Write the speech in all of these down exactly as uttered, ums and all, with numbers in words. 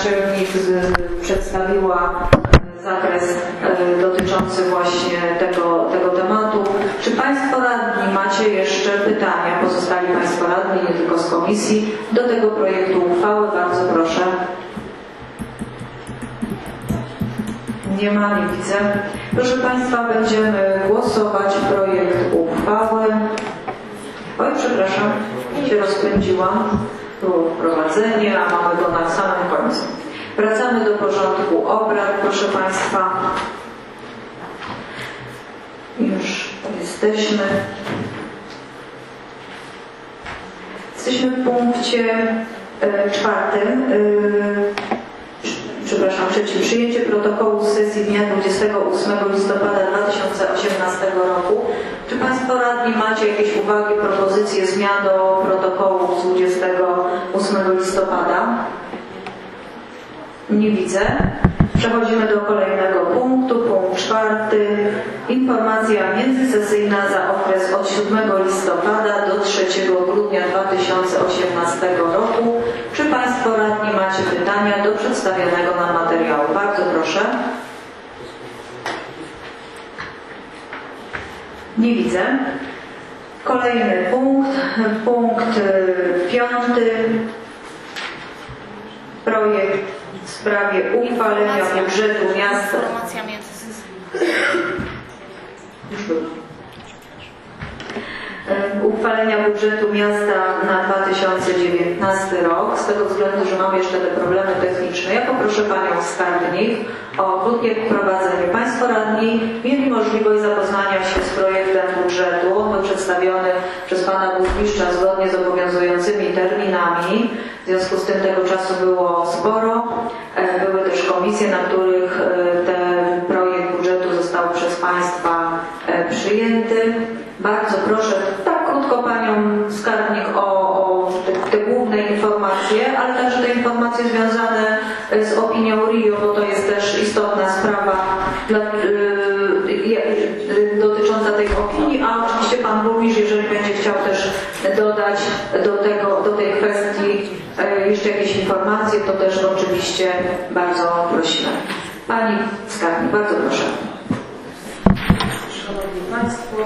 naczelnik przedstawiła zakres dotyczący właśnie tego, tego tematu. Czy Państwo radni macie jeszcze pytania? Pozostali Państwo radni, nie tylko z komisji, do tego projektu uchwały. Bardzo proszę. Nie ma, nie widzę. Proszę Państwa, będziemy głosować projekt uchwały. Oj, przepraszam, się rozpędziłam. Było wprowadzenie, a mamy go na samym końcu. Wracamy do porządku obrad, proszę Państwa. Już jesteśmy. Jesteśmy w punkcie e, czwartym. E, przepraszam, trzecim. Przyjęcie protokołu z sesji dnia dwudziestego ósmego listopada dwa tysiące osiemnastego roku. Czy Państwo radni macie jakieś uwagi, propozycje zmian do protokołu z dwudziestego ósmego listopada? Nie widzę. Przechodzimy do kolejnego punktu. Punkt czwarty. Informacja międzysesyjna za okres od siódmego listopada do trzeciego grudnia dwa tysiące osiemnastego roku. Czy Państwo radni macie pytania do przedstawionego nam materiału? Bardzo proszę. Nie widzę. Kolejny punkt. Punkt piąty. Projekt w sprawie uchwalenia budżetu miasta. Informacja uchwalenia budżetu miasta na dwa tysiące dziewiętnasty rok. Z tego względu, że mamy jeszcze te problemy techniczne, ja poproszę Panią skarbnik o krótkie wprowadzenie. Państwo radni mieli możliwość zapoznania się z projektem budżetu. On był przedstawiony przez Pana Burmistrza zgodnie z obowiązującymi terminami. W związku z tym tego czasu było sporo. Były też komisje, na których ten projekt budżetu został przez Państwa przyjęty. Bardzo proszę, tak krótko Panią skarbnik o, o te, te główne informacje, ale także te informacje związane z opinią R I O, bo to jest też istotna sprawa dla, y, y, dotycząca tej opinii, a oczywiście Pan Burmistrz, jeżeli będzie chciał też dodać do, tego, do tej kwestii y, jeszcze jakieś informacje, to też oczywiście bardzo prosimy. Pani skarbnik, bardzo proszę. Szanowni Państwo,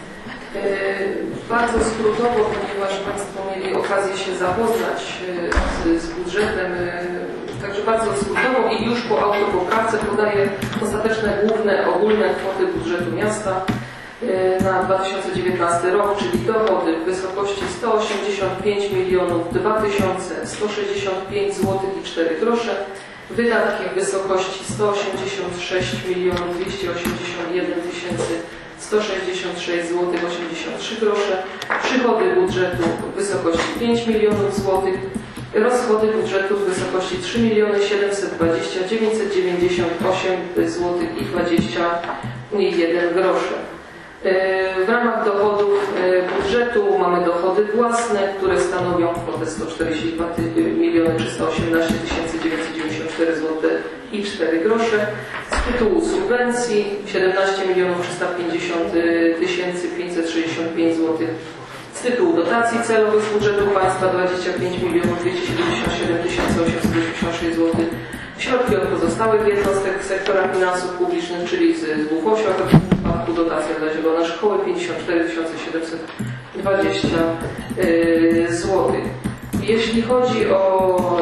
bardzo skrótowo, ponieważ Państwo mieli okazję się zapoznać z, z budżetem, także bardzo skrótowo i już po autopoprawce podaję ostateczne główne, ogólne kwoty budżetu miasta na dwa tysiące dziewiętnasty rok, czyli dochody w wysokości sto osiemdziesiąt pięć milionów dwa tysiące sto sześćdziesiąt pięć złotych i cztery grosze, wydatki w wysokości sto osiemdziesiąt sześć milionów dwieście osiemdziesiąt jeden tysięcy sto sześćdziesiąt sześć złotych osiemdziesiąt trzy grosze, przychody budżetu w wysokości pięć milionów złotych, rozchody budżetu w wysokości trzy miliony siedemset dwadzieścia tysięcy dziewięćset dziewięćdziesiąt osiem złotych i dwadzieścia jeden groszy. W ramach dochodów budżetu mamy dochody własne, które stanowią kwotę sto czterdzieści dwa miliony trzysta osiemnaście tysięcy dziewięćset dziewięćdziesiąt cztery złote i cztery grosze. Z tytułu subwencji siedemnaście milionów trzysta pięćdziesiąt tysięcy pięćset sześćdziesiąt pięć złotych. Z tytułu dotacji celowych z budżetu państwa dwadzieścia pięć milionów dwieście siedemdziesiąt siedem tysięcy osiemset osiemdziesiąt sześć złotych. Środki od pozostałych jednostek sektora finansów publicznych, czyli z W O Ś-u, a w tym przypadku dotacja dla Zielone Szkoły pięćdziesiąt cztery tysiące siedemset dwadzieścia złotych. Jeśli chodzi o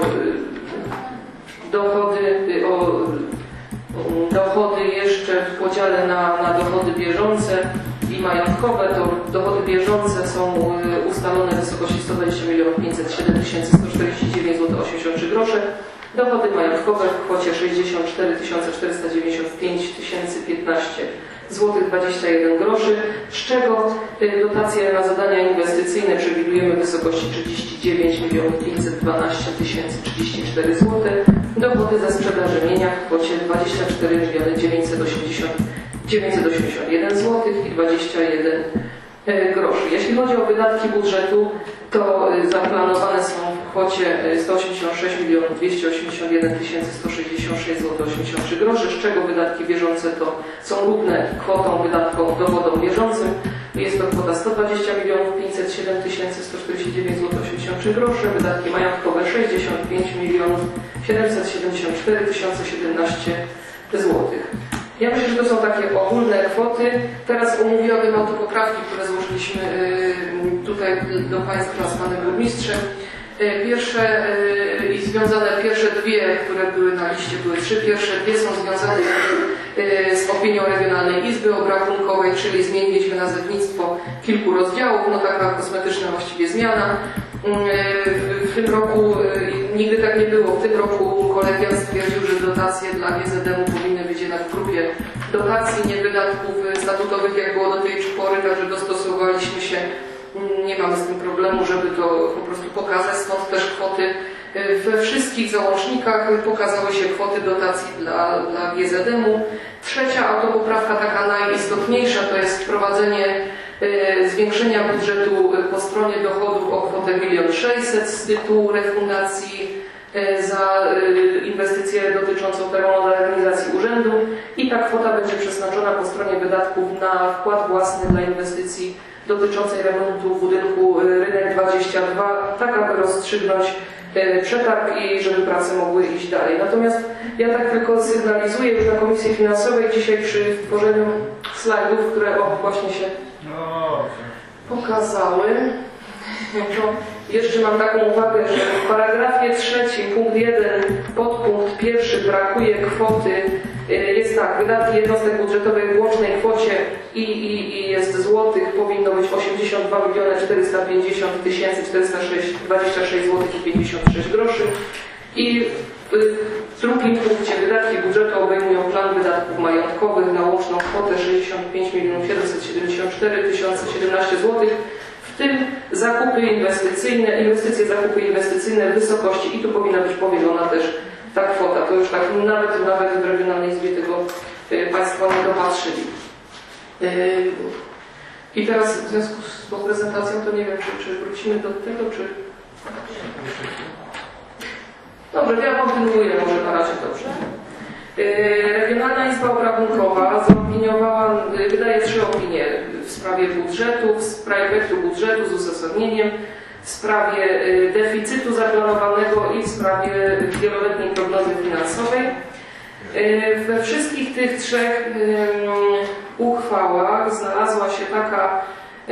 dochody, o dochody jeszcze w podziale na, na dochody bieżące i majątkowe, to dochody bieżące są ustalone w wysokości sto dwadzieścia milionów pięćset siedem tysięcy sto czterdzieści dziewięć złotych osiemdziesiąt trzy grosze, dochody majątkowe w kwocie sześćdziesiąt cztery tysiące czterysta dziewięćdziesiąt pięć tysięcy piętnaście złotych dwadzieścia jeden groszy, z czego dotacje na zadania inwestycyjne przewidujemy w wysokości trzydzieści dziewięć milionów pięćset dwanaście tysięcy trzydzieści cztery złote, dochody ze sprzedaży mienia w kwocie dwadzieścia cztery miliony dziewięćset osiemdziesiąt jeden złotych i dwadzieścia jeden groszy. Jeśli chodzi o wydatki budżetu, to zaplanowane są w kwocie sto osiemdziesiąt sześć milionów dwieście osiemdziesiąt jeden tysięcy sto sześćdziesiąt sześć złotych osiemdziesiąt trzy groszy, z czego wydatki bieżące to są równe kwotą wydatkom dochodom bieżącym. Jest to kwota sto dwadzieścia milionów pięćset siedem tysięcy sto czterdzieści dziewięć złotych osiemdziesiąt trzy groszy, wydatki majątkowe sześćdziesiąt pięć milionów siedemset siedemdziesiąt cztery tysiące siedemnaście złotych. Ja myślę, że to są takie ogólne kwoty. Teraz omówiłabym autopoprawki, które złożyliśmy tutaj do Państwa z Panem Burmistrzem. Pierwsze i związane, pierwsze dwie, które były na liście, były trzy. Pierwsze dwie są związane z opinią Regionalnej Izby Obrachunkowej, czyli zmieniliśmy nazewnictwo kilku rozdziałów, no taka kosmetyczna właściwie zmiana. W tym roku, nigdy tak nie było, w tym roku kolegium stwierdził, że dotacje dla G Z M-u powinny być jednak w grupie dotacji, nie wydatków statutowych, jak było do tej pory, także dostosowaliśmy się. Nie mamy z tym problemu, żeby to po prostu pokazać, stąd też kwoty we wszystkich załącznikach pokazały się kwoty dotacji dla, dla G Z M-u. Trzecia autopoprawka, taka najistotniejsza, to jest wprowadzenie y, zwiększenia budżetu po stronie dochodów o kwotę milion sześćset z tytułu refundacji y, za y, inwestycje dotyczącą termomodernizacji urzędu i ta kwota będzie przeznaczona po stronie wydatków na wkład własny dla inwestycji dotyczącej remontu budynku Rynek dwadzieścia dwa, tak aby rozstrzygnąć przetarg i żeby prace mogły iść dalej. Natomiast ja tak tylko sygnalizuję już na Komisji Finansowej dzisiaj przy tworzeniu slajdów, które o, właśnie się pokazały. To jeszcze mam taką uwagę, że w paragrafie trzecim, punkt jeden, podpunkt pierwszy brakuje kwoty. Jest tak, wydatki jednostek budżetowych w łącznej kwocie i, i, i jest złotych, powinno być osiemdziesiąt dwa miliony czterysta pięćdziesiąt tysięcy czterysta dwadzieścia sześć złotych i pięćdziesiąt sześć groszy. I w drugim punkcie wydatki budżetu obejmują plan wydatków majątkowych na łączną kwotę sześćdziesiąt pięć milionów siedemset siedemdziesiąt cztery tysiące siedemnaście złotych, w tym zakupy inwestycyjne, inwestycje, zakupy inwestycyjne w wysokości, i tu powinna być powielona też ta kwota, to już tak nawet, nawet w Regionalnej Izbie tego y, Państwo nie dopatrzyli. Y, I teraz w związku z tą prezentacją to nie wiem, czy, czy wrócimy do tego, czy... Dobrze, ja kontynuuję może na razie, dobrze. Y, Regionalna Izba Obrachunkowa zaopiniowała, y, wydaje trzy opinie w sprawie budżetu, w sprawie projektu budżetu z uzasadnieniem, w sprawie deficytu zaplanowanego i w sprawie wieloletniej prognozy finansowej. We wszystkich tych trzech uchwałach znalazła się taka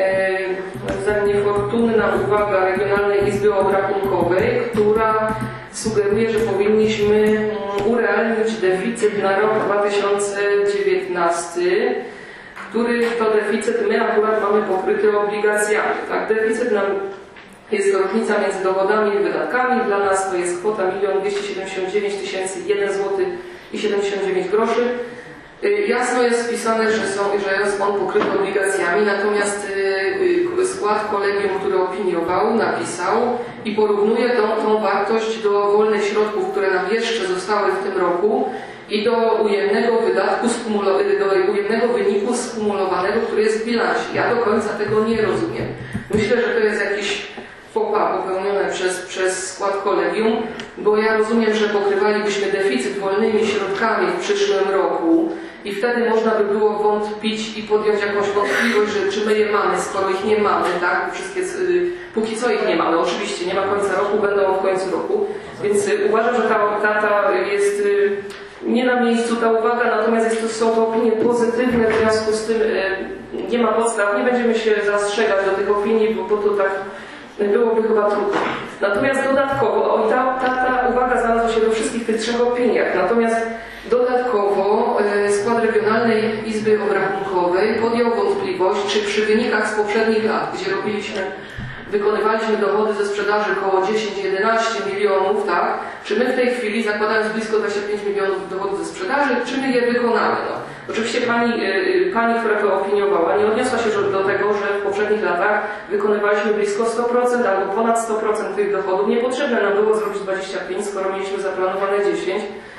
niefortunna uwaga Regionalnej Izby Obrachunkowej, która sugeruje, że powinniśmy urealnić deficyt na rok dwa tysiące dziewiętnasty, który to deficyt my akurat mamy pokryty obligacjami. Tak? Deficyt nam jest to różnica między dochodami i wydatkami. Dla nas to jest kwota milion dwieście siedemdziesiąt dziewięć tysięcy jeden złoty i siedemdziesiąt dziewięć groszy. Jasno jest wpisane, że, są, że jest on pokryty obligacjami, natomiast skład kolegium, który opiniował, napisał i porównuje tą, tą wartość do wolnych środków, które nam jeszcze zostały w tym roku i do ujemnego wydatku, do ujemnego wyniku skumulowanego, który jest w bilansie. Ja do końca tego nie rozumiem. Myślę, że to jest jakiś fopa popełnione przez, przez skład kolegium, bo ja rozumiem, że pokrywalibyśmy deficyt wolnymi środkami w przyszłym roku i wtedy można by było wątpić i podjąć jakąś wątpliwość, że czy my je mamy, skoro ich nie mamy, tak? Wszystkie, póki co ich nie mamy, oczywiście nie ma końca roku, będą w końcu roku, więc uważam, że ta, ta, ta jest nie na miejscu ta uwaga, natomiast jest to, są to opinie pozytywne, w związku z tym nie ma podstaw, nie będziemy się zastrzegać do tych opinii, bo, bo to tak byłoby chyba trudno. Natomiast dodatkowo, o, ta, ta, ta uwaga znalazła się we wszystkich tych trzech opiniach, natomiast dodatkowo e, skład Regionalnej Izby Obrachunkowej podjął wątpliwość, czy przy wynikach z poprzednich lat, gdzie robiliśmy, wykonywaliśmy dochody ze sprzedaży około dziesięć do jedenastu milionów, tak? Czy my w tej chwili, zakładając blisko dwadzieścia pięć milionów dochodów ze sprzedaży, czy my je wykonamy? No. Oczywiście pani, pani, która to opiniowała, nie odniosła się do tego, że w poprzednich latach wykonywaliśmy blisko sto procent albo ponad sto procent tych dochodów. Niepotrzebne nam było zrobić dwadzieścia pięć, skoro mieliśmy zaplanowane dziesięć.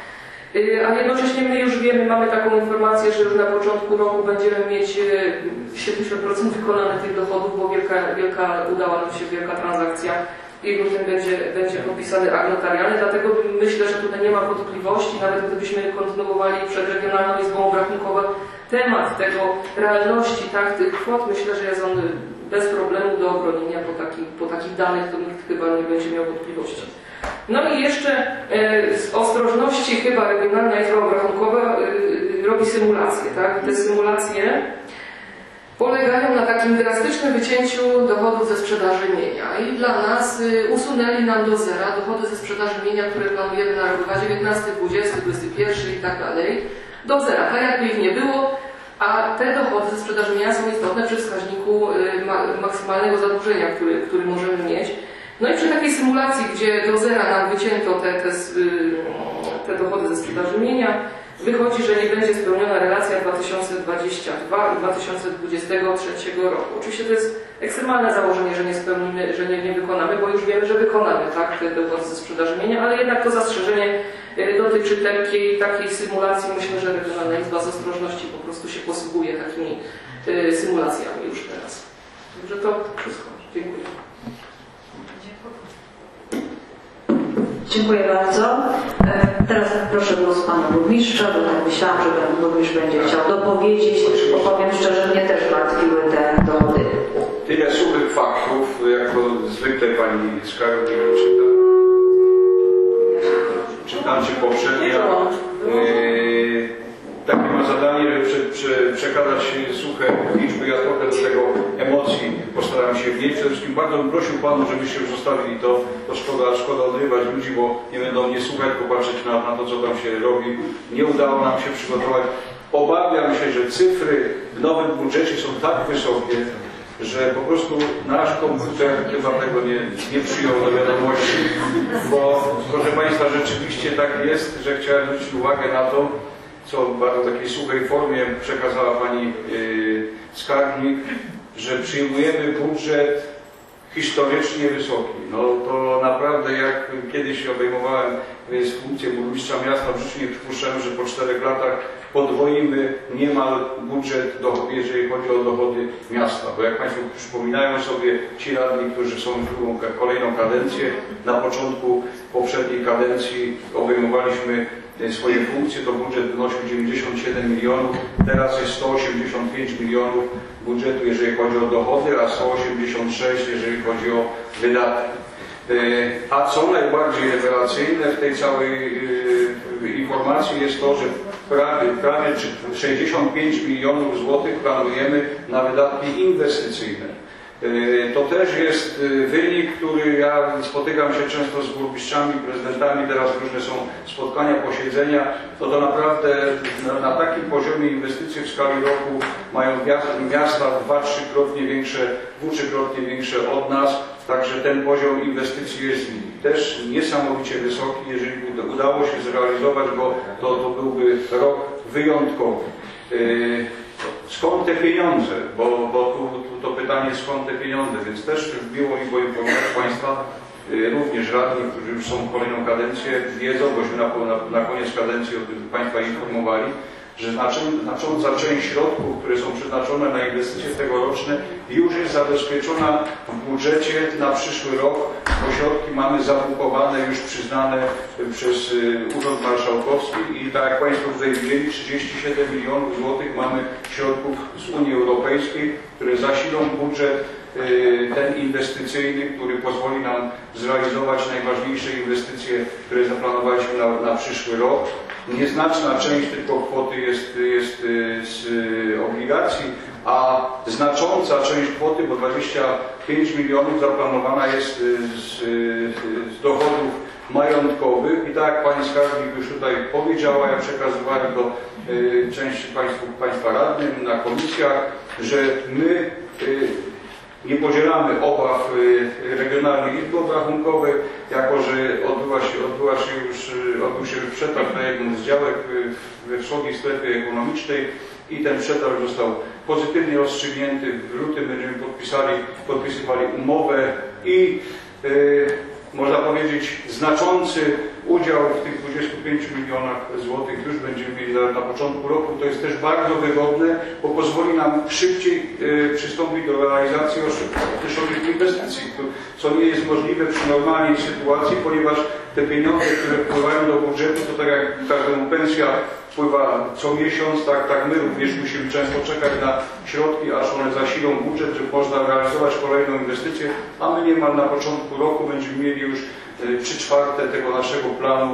A jednocześnie my już wiemy, mamy taką informację, że już na początku roku będziemy mieć siedemdziesiąt procent wykonanych tych dochodów, bo wielka, wielka, udała nam się wielka transakcja i w lutym będzie, będzie podpisany akt notarialny, dlatego myślę, że tutaj nie ma wątpliwości, nawet gdybyśmy kontynuowali przed Regionalną Izbą Obrachunkową temat tego realności, tak, tych kwot, myślę, że jest on bez problemu do obronienia po, taki, po takich danych, to nikt chyba nie będzie miał wątpliwości. No i jeszcze e, z ostrożności chyba Regionalna Izba Obrachunkowa e, robi symulacje, tak? Te symulacje polegają na takim drastycznym wycięciu dochodów ze sprzedaży mienia i dla nas y, usunęli nam do zera dochody ze sprzedaży mienia, które planujemy na rok dwa tysiące dziewiętnasty, dwudziesty, dwudziesty pierwszy i tak dalej, do zera, tak jakby ich nie było, a te dochody ze sprzedaży mienia są istotne przy wskaźniku y, ma, maksymalnego zadłużenia, który, który możemy mieć. No i przy takiej symulacji, gdzie do zera nam wycięto te, te, te dochody ze sprzedaży mienia, wychodzi, że nie będzie spełniona relacja dwa tysiące dwudziesty drugi i dwa tysiące dwudziesty trzeci roku. Oczywiście to jest ekstremalne założenie, że nie spełnimy, że nie, nie wykonamy, bo już wiemy, że wykonamy, tak, te dochody ze sprzedaży mienia, ale jednak to zastrzeżenie dotyczy takiej, takiej symulacji. Myślę, że Regionalna Izba z ostrożności po prostu się posługuje takimi y, symulacjami już teraz. Także to wszystko. Dziękuję. Dziękuję bardzo. Teraz proszę głos Pana Burmistrza, bo tak myślałam, że Pan Burmistrz będzie chciał dopowiedzieć, bo powiem szczerze, mnie też martwiły te dochody. Tyle suchych faktów, jak to zwykle Pani skarbnik czyta. Czytam Cię poprzednio. Yy, takie ma zadanie, żeby prze, prze, przekazać suche liczby. Ja trochę do tego emocji postaram się wnieść. Przede wszystkim bardzo bym prosił Panu, żebyście już zostawili to, to szkoda, szkoda odrywać ludzi, bo nie będą mnie słuchać, popatrzeć na, na to, co tam się robi. Nie udało nam się przygotować. Obawiam się, że cyfry w nowym budżecie są tak wysokie, że po prostu nasz komputer chyba tego nie, nie przyjął do wiadomości, bo proszę Państwa, rzeczywiście tak jest, że chciałem zwrócić uwagę na to, co w bardzo takiej suchej formie przekazała Pani yy, skarbnik, że przyjmujemy budżet historycznie wysoki. No to naprawdę, jak kiedyś obejmowałem funkcję burmistrza miasta, w życiu nie przypuszczałem, że po czterech latach podwoimy niemal budżet, jeżeli chodzi o dochody miasta. Bo jak Państwo przypominają sobie ci radni, którzy są w drugą, kolejną kadencję, na początku poprzedniej kadencji obejmowaliśmy swoje funkcje, to budżet wynosił dziewięćdziesiąt siedem milionów, teraz jest sto osiemdziesiąt pięć milionów budżetu, jeżeli chodzi o dochody, a sto osiemdziesiąt sześć, jeżeli chodzi o wydatki. A co najbardziej rewelacyjne w tej całej informacji jest to, że prawie, prawie sześćdziesiąt pięć milionów złotych planujemy na wydatki inwestycyjne. To też jest wynik, który ja spotykam się często z burmistrzami, prezydentami, teraz różne są spotkania, posiedzenia, to to naprawdę na, na takim poziomie inwestycji w skali roku mają miasta dwa, trzykrotnie większe, dwutrzykrotnie większe od nas, także ten poziom inwestycji jest też niesamowicie wysoki. Jeżeli udało się zrealizować go, to, to byłby rok wyjątkowy. Skąd te pieniądze? Bo, bo tu, tu to pytanie, skąd te pieniądze, więc też miło mi poinformować Państwa, również radni, którzy już są w kolejną kadencję, wiedzą, bośmy na, na, na koniec kadencji Państwa informowali, że znacząca część środków, które są przeznaczone na inwestycje tegoroczne, już jest zabezpieczona w budżecie na przyszły rok, bo środki mamy zabukowane, już przyznane przez Urząd Marszałkowski i tak jak Państwo tutaj widzieli, trzydzieści siedem milionów złotych mamy środków z Unii Europejskiej, które zasilą budżet ten inwestycyjny, który pozwoli nam zrealizować najważniejsze inwestycje, które zaplanowaliśmy na, na przyszły rok. Nieznaczna część tylko kwoty jest, jest z obligacji, a znacząca część kwoty, bo dwadzieścia pięć milionów zaplanowana jest z, z dochodów majątkowych i tak jak Pani skarbnik już tutaj powiedziała, ja przekazywałem to części Państwu, Państwa radnym na komisjach, że my nie podzielamy obaw Regionalnej Izby Obrachunkowej, jako że odbyła się, odbyła się już, odbył się już przetarg na jedną z działek we wschodniej strefie ekonomicznej i ten przetarg został pozytywnie rozstrzygnięty. W lutym będziemy podpisali, podpisywali umowę i yy, można powiedzieć znaczący udział w tych dwudziestu pięciu milionach złotych już będziemy mieli na, na początku roku. To jest też bardzo wygodne, bo pozwoli nam szybciej y, przystąpić do realizacji określonych inwestycji, co nie jest możliwe przy normalnej sytuacji, ponieważ te pieniądze, które wpływają do budżetu, to tak jak każdemu pensja wpływa co miesiąc, tak, tak my również musimy często czekać na środki, aż one zasilą budżet, żeby można realizować kolejną inwestycję, a my niemal na początku roku będziemy mieli już trzy czwarte tego naszego planu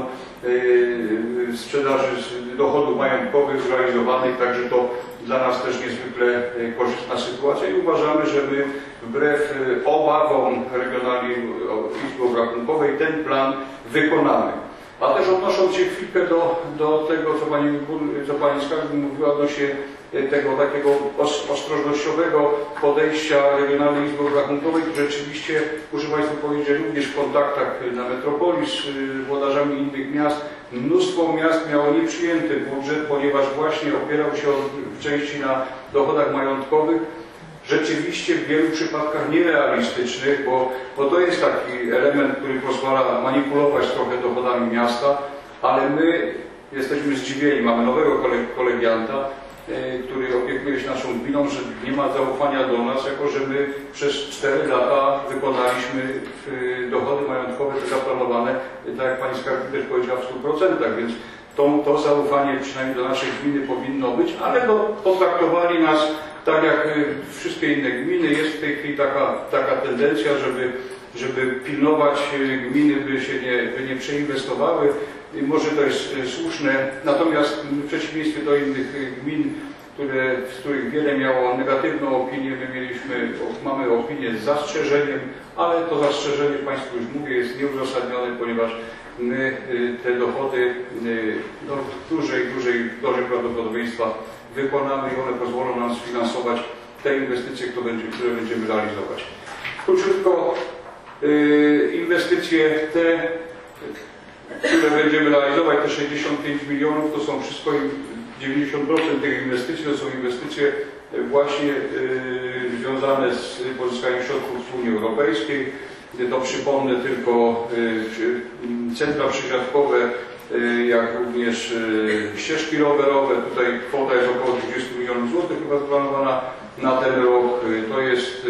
yy, sprzedaży dochodów majątkowych zrealizowanych, także to dla nas też niezwykle korzystna sytuacja i uważamy, że my wbrew obawom Regionalnej Izby Obrachunkowej ten plan wykonamy. A też odnosząc się chwilkę do, do tego, co Pani, co Pani Skarbnik mówiła odnośnie tego takiego ostrożnościowego podejścia Regionalnej Izby Obrachunkowej, rzeczywiście, muszę Państwu powiedzieć, że również w kontaktach na metropolii z włodarzami innych miast, mnóstwo miast miało nieprzyjęty budżet, ponieważ właśnie opierał się w części na dochodach majątkowych, rzeczywiście w wielu przypadkach nierealistycznych, bo, bo to jest taki element, który pozwala manipulować trochę dochodami miasta, ale my jesteśmy zdziwieni, mamy nowego kolegianta, który opiekuje się naszą gminą, że nie ma zaufania do nas, jako że my przez cztery lata wykonaliśmy dochody majątkowe te zaplanowane, tak jak Pani Skarbnik też powiedziała, w stu procentach, więc to, to zaufanie przynajmniej do naszej gminy powinno być, ale no, potraktowali nas tak jak wszystkie inne gminy. Jest w tej chwili taka, taka tendencja, żeby, żeby pilnować gminy, by się nie, by nie przeinwestowały. I może to jest słuszne, natomiast w przeciwieństwie do innych gmin, które, z których wiele miało negatywną opinię, my mieliśmy, mamy opinię z zastrzeżeniem, ale to zastrzeżenie, Państwu już mówię, jest nieuzasadnione, ponieważ my te dochody no, w dużej, dużej dozie prawdopodobieństwa wykonamy i one pozwolą nam sfinansować te inwestycje, które, będzie, które będziemy realizować. Króciutko, yy, inwestycje te, które będziemy realizować, te sześćdziesiąt pięć milionów, to są wszystko, dziewięćdziesiąt procent tych inwestycji to są inwestycje właśnie yy, związane z pozyskaniem środków z Unii Europejskiej. To przypomnę tylko yy, centra przysiadkowe, jak również ścieżki rowerowe. Tutaj kwota jest około dwudziestu milionów złotych chyba zaplanowana na ten rok. To jest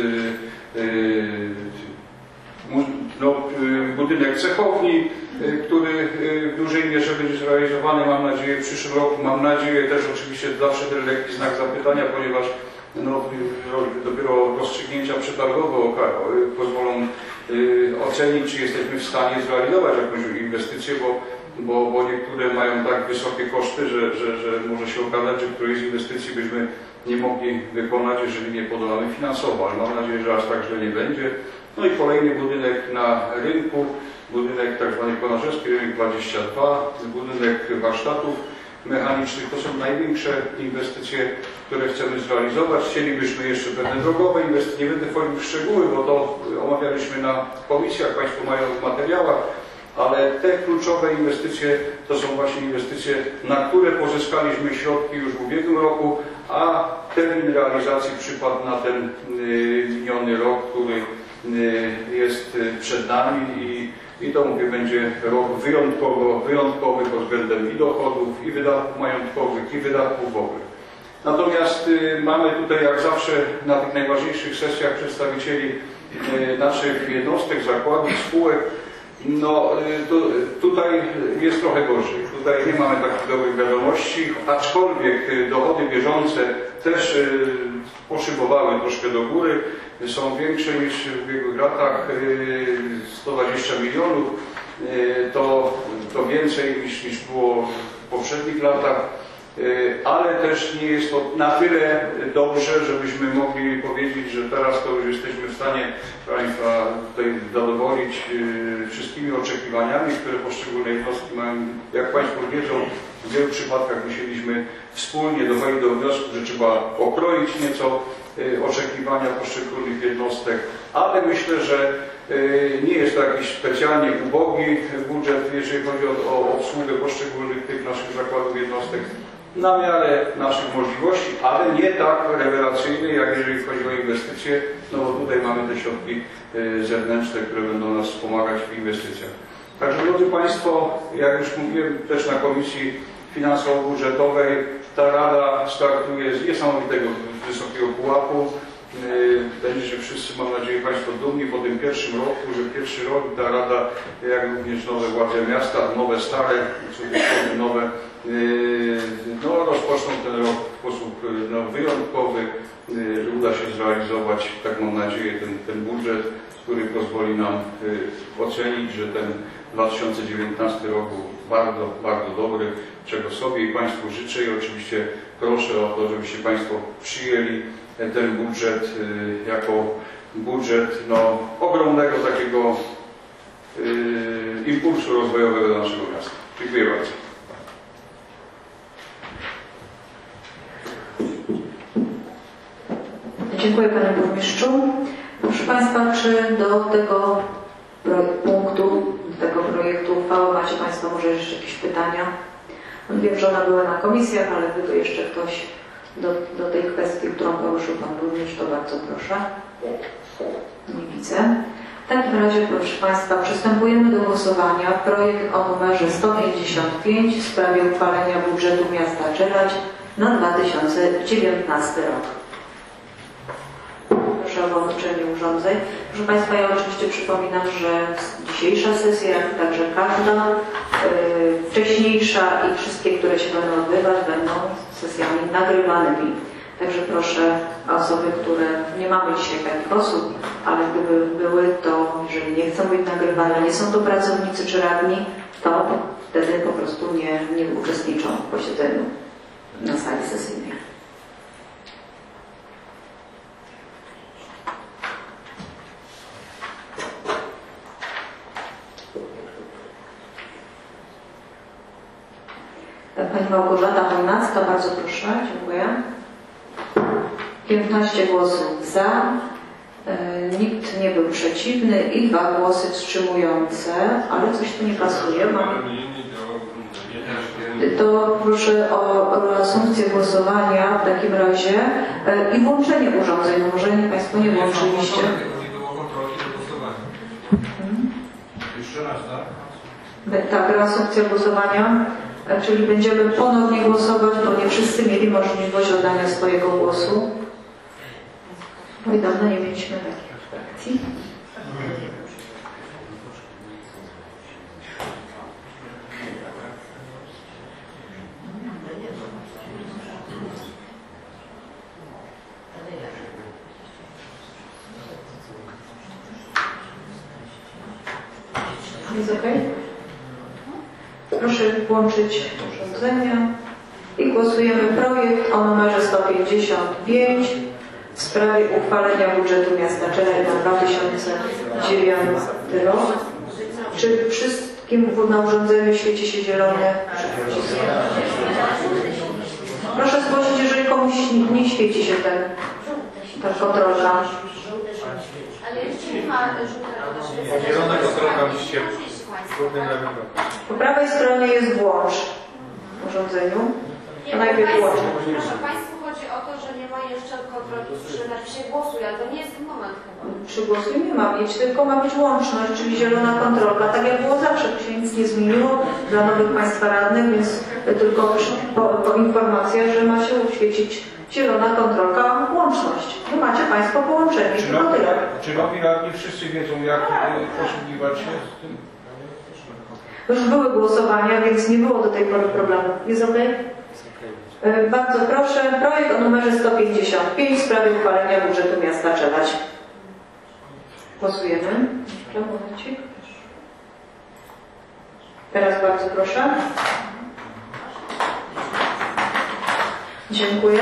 no, budynek cechowni, który w dużej mierze będzie zrealizowany, mam nadzieję, w przyszłym roku. Mam nadzieję też oczywiście zawsze ten lekki znak zapytania, ponieważ no, dopiero rozstrzygnięcia przetargowe pozwolą ocenić, czy jesteśmy w stanie zrealizować jakąś inwestycję, bo Bo, bo niektóre mają tak wysokie koszty, że, że, że może się okazać, że którejś z inwestycji byśmy nie mogli wykonać, jeżeli nie podolamy finansowo, ale mam nadzieję, że aż tak źle nie będzie. No i kolejny budynek na rynku, budynek tzw. Konarzewski Rynek dwadzieścia dwa, budynek warsztatów mechanicznych. To są największe inwestycje, które chcemy zrealizować. Chcielibyśmy jeszcze pewne drogowe inwestycje. Nie będę wchodził w szczegóły, bo to omawialiśmy na komisjach, Państwo mają w materiałach. Ale te kluczowe inwestycje to są właśnie inwestycje, na które pozyskaliśmy środki już w ubiegłym roku, a termin realizacji przypadł na ten miniony rok, który jest przed nami i, i to mówię, będzie rok wyjątkowo, wyjątkowy pod względem i dochodów, i wydatków majątkowych, i wydatków w ogóle. Natomiast mamy tutaj jak zawsze na tych najważniejszych sesjach przedstawicieli naszych jednostek, zakładów, spółek. No to, tutaj jest trochę gorzej. Tutaj nie mamy takich dobrych wiadomości, aczkolwiek dochody bieżące też poszybowały troszkę do góry. Są większe niż w ubiegłych latach, sto dwadzieścia milionów. To, to więcej niż, niż było w poprzednich latach. Ale też nie jest to na tyle dobrze, żebyśmy mogli powiedzieć, że teraz to już jesteśmy w stanie Państwa tutaj zadowolić wszystkimi oczekiwaniami, które poszczególne jednostki mają. Jak Państwo wiedzą, w wielu przypadkach musieliśmy wspólnie dochodzić do wniosku, że trzeba okroić nieco oczekiwania poszczególnych jednostek, ale myślę, że nie jest to jakiś specjalnie ubogi budżet, jeżeli chodzi o, o obsługę poszczególnych tych naszych zakładów jednostek. Na miarę naszych możliwości, ale nie tak rewelacyjny, jak jeżeli chodzi o inwestycje, no bo tutaj mamy te środki zewnętrzne, które będą nas wspomagać w inwestycjach. Także drodzy Państwo, jak już mówiłem też na Komisji Finansowo-Budżetowej, ta Rada startuje z niesamowitego wysokiego pułapu. Będziecie wszyscy, mam nadzieję, Państwo dumni po tym pierwszym roku, że pierwszy rok ta Rada, jak również nowe władze miasta, nowe, stare, cudzysłowie nowe, no, rozpoczną ten rok w sposób no, wyjątkowy. Uda się zrealizować, tak mam nadzieję, ten, ten budżet, który pozwoli nam ocenić, że ten dwa tysiące dziewiętnasty rok był bardzo, bardzo dobry, czego sobie i Państwu życzę i oczywiście proszę o to, żebyście Państwo przyjęli ten budżet jako budżet no, ogromnego takiego y, impulsu rozwojowego dla naszego miasta. Dziękuję bardzo. Dziękuję Panie Burmistrzu. Proszę Państwa, czy do tego punktu, do tego projektu uchwały macie Państwo może jeszcze jakieś pytania? Wiem, że one były na komisjach, ale gdyby jeszcze ktoś do, do tej kwestii, którą poruszył Pan Burmistrz, to bardzo proszę. Nie widzę. W takim razie, proszę Państwa, przystępujemy do głosowania. Projekt o numerze sto pięćdziesiąt pięć w sprawie uchwalenia budżetu miasta Czeladź na dwa tysiące dziewiętnasty rok. Proszę o włączenie urządzeń. Proszę Państwa, ja oczywiście przypominam, że dzisiejsza sesja, jak także każda yy, wcześniejsza i wszystkie, które się będą odbywać, będą sesjami nagrywanymi. Także proszę osoby, które nie mamy dzisiaj takich osób, ale gdyby były, to jeżeli nie chcą być nagrywane, nie są to pracownicy czy radni, to wtedy po prostu nie, nie uczestniczą w posiedzeniu na sali sesyjnej. Pani Małgorzata Chojnacka, bardzo proszę, dziękuję. piętnaście głosów za, nikt nie był przeciwny i dwa głosy wstrzymujące, ale coś tu nie pasuje. Mam... To proszę o reasumpcję głosowania w takim razie i włączenie urządzeń. No może nie Państwo nie włączyliście. Jeszcze raz, tak? Tak, reasumpcja głosowania. Czyli będziemy ponownie głosować, bo nie wszyscy mieli możliwość oddania swojego głosu. No i dawno nie mieliśmy takich akcji. Jest ok? Proszę włączyć urządzenia i głosujemy projekt o numerze sto pięćdziesiąt pięć w sprawie uchwalenia budżetu miasta Czeladź na dwa tysiące dziewiętnasty rok. Czy wszystkim na urządzeniu świeci się zielone? Proszę zgłosić, jeżeli komuś nie świeci się ten, ta kontrolka. Ale jeszcze nie ma żółtego. Zielona kontrolka musicie Po prawej stronie jest włącz w urządzeniu. To najpierw włącz. Proszę, Państwu chodzi o to, że nie ma jeszcze kontroli przy napisie głosuj, ale to nie jest ten moment chyba. Przy głosu nie ma mieć, tylko ma być łączność, czyli zielona kontrolka. Tak jak było zawsze, tu się nic nie zmieniło dla nowych Państwa radnych, więc tylko po, po informacja, że ma się świecić zielona kontrolka łączność. Nie macie Państwo połączeni, Czy tylko nowi, tyle. czy nowi radni wszyscy wiedzą, jak posługiwać się z tym? Już były głosowania, więc nie było do tej pory problemu. Jest ok? Bardzo proszę, projekt o numerze sto pięćdziesiąt pięć w sprawie uchwalenia budżetu miasta Czeladź. Głosujemy. Momencik. Teraz bardzo proszę. Dziękuję.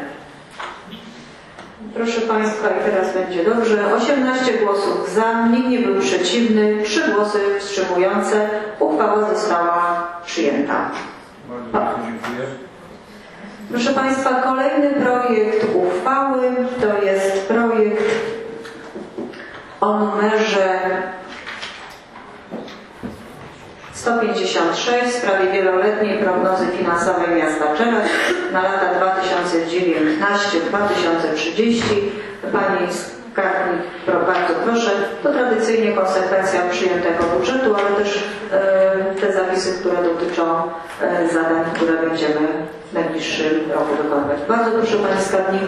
Proszę Państwa, i teraz będzie dobrze. osiemnaście głosów za, nikt nie był przeciwny, trzy głosy wstrzymujące. Uchwała została przyjęta. Bardzo dziękuję. Proszę Państwa, kolejny projekt uchwały to jest projekt o numerze sto pięćdziesiąt sześć w sprawie wieloletniej prognozy finansowej miasta Czeladź na lata dwa tysiące dziewiętnaście do dwa tysiące trzydzieści. Pani skarbnik, bardzo proszę. To tradycyjnie konsekwencja przyjętego budżetu, ale też e, te zapisy, które dotyczą e, zadań, które będziemy w najbliższym roku wykonywać. Bardzo proszę Panie Skarbnik.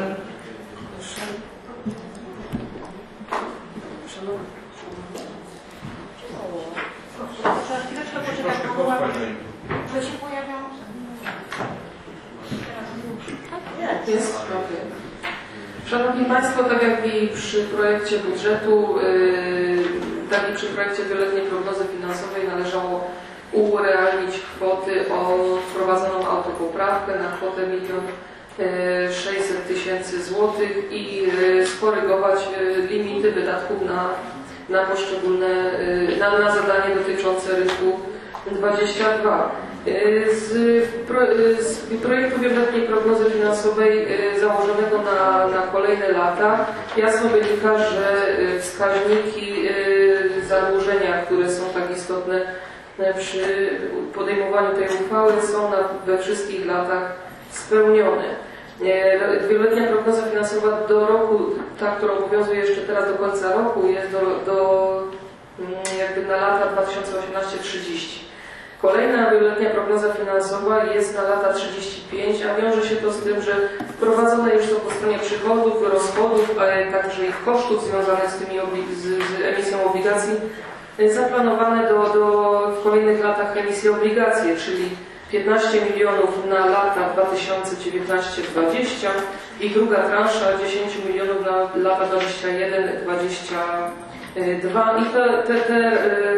Chwileczkę poczekaj, bo to się pojawią. Jest sprawy. Szanowni Państwo, tak jak i przy projekcie budżetu, yy, tak i przy projekcie wieloletniej prognozy finansowej należało urealnić kwoty o wprowadzoną autopoprawkę na kwotę milion sześćset tysięcy złotych i yy, skorygować yy, limity wydatków na, na poszczególne, yy, na, na zadanie dotyczące rynku dwadzieścia dwa. Z, pro, z projektu wieloletniej prognozy finansowej założonego na, na kolejne lata jasno wynika, że wskaźniki zadłużenia, które są tak istotne przy podejmowaniu tej uchwały, są na, we wszystkich latach spełnione. Wieloletnia prognoza finansowa do roku, ta, która obowiązuje jeszcze teraz do końca roku, jest do, do jakby na lata dwa tysiące osiemnaście do trzydziestu. Kolejna wieloletnia prognoza finansowa jest na lata trzydzieści pięć, a wiąże się to z tym, że wprowadzone już są po stronie przychodów, rozchodów, ale także i kosztów związanych z, tymi z, z emisją obligacji zaplanowane do, do w kolejnych latach emisji obligacji, czyli piętnaście milionów na lata dwa tysiące dziewiętnaście do dwudziestego i druga transza dziesięć milionów na lata dwadzieścia jeden do dwudziestego drugiego. I te, te, te,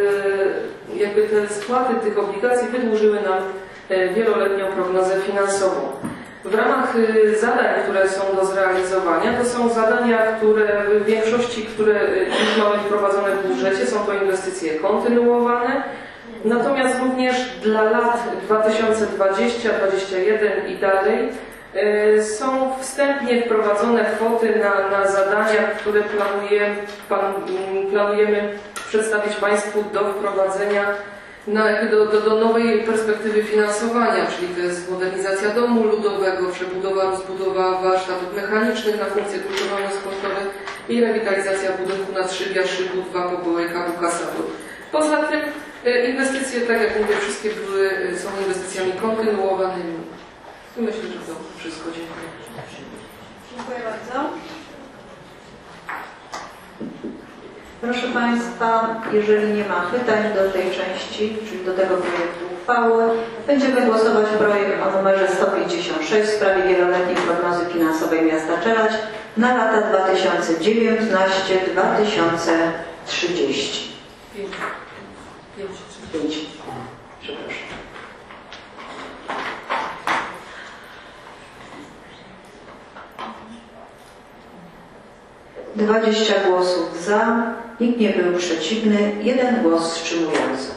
jakby te spłaty tych obligacji wydłużyły nam wieloletnią prognozę finansową. W ramach zadań, które są do zrealizowania, to są zadania, które w większości, które już mamy wprowadzone w budżecie, są to inwestycje kontynuowane. Natomiast również dla lat dwa tysiące dwudziesty, dwudziesty pierwszy i dalej są wstępnie wprowadzone kwoty na, na zadania, które planuje, pan, planujemy przedstawić Państwu do wprowadzenia na, do, do, do nowej perspektywy finansowania, czyli to jest modernizacja domu ludowego, przebudowa, rozbudowa warsztatów mechanicznych na funkcje kulturalno-sportowe i rewitalizacja budynku Nadszybia, Szybu dwa po byłej K W Kasadu. Poza tym inwestycje, tak jak mówię, wszystkie były, są inwestycjami kontynuowanymi. Myślę, że to wszystko. Dziękuję. Dziękuję bardzo. Proszę Państwa, jeżeli nie ma pytań do tej części, czyli do tego projektu uchwały, będziemy głosować projekt o numerze sto pięćdziesiąt sześć w sprawie wieloletniej prognozy finansowej miasta Czeladź na lata dwa tysiące dziewiętnaście do dwa tysiące trzydziestego. Pięć. Pięć. Pięć. Przepraszam. dwadzieścia głosów za, nikt nie był przeciwny, jeden głos wstrzymujący.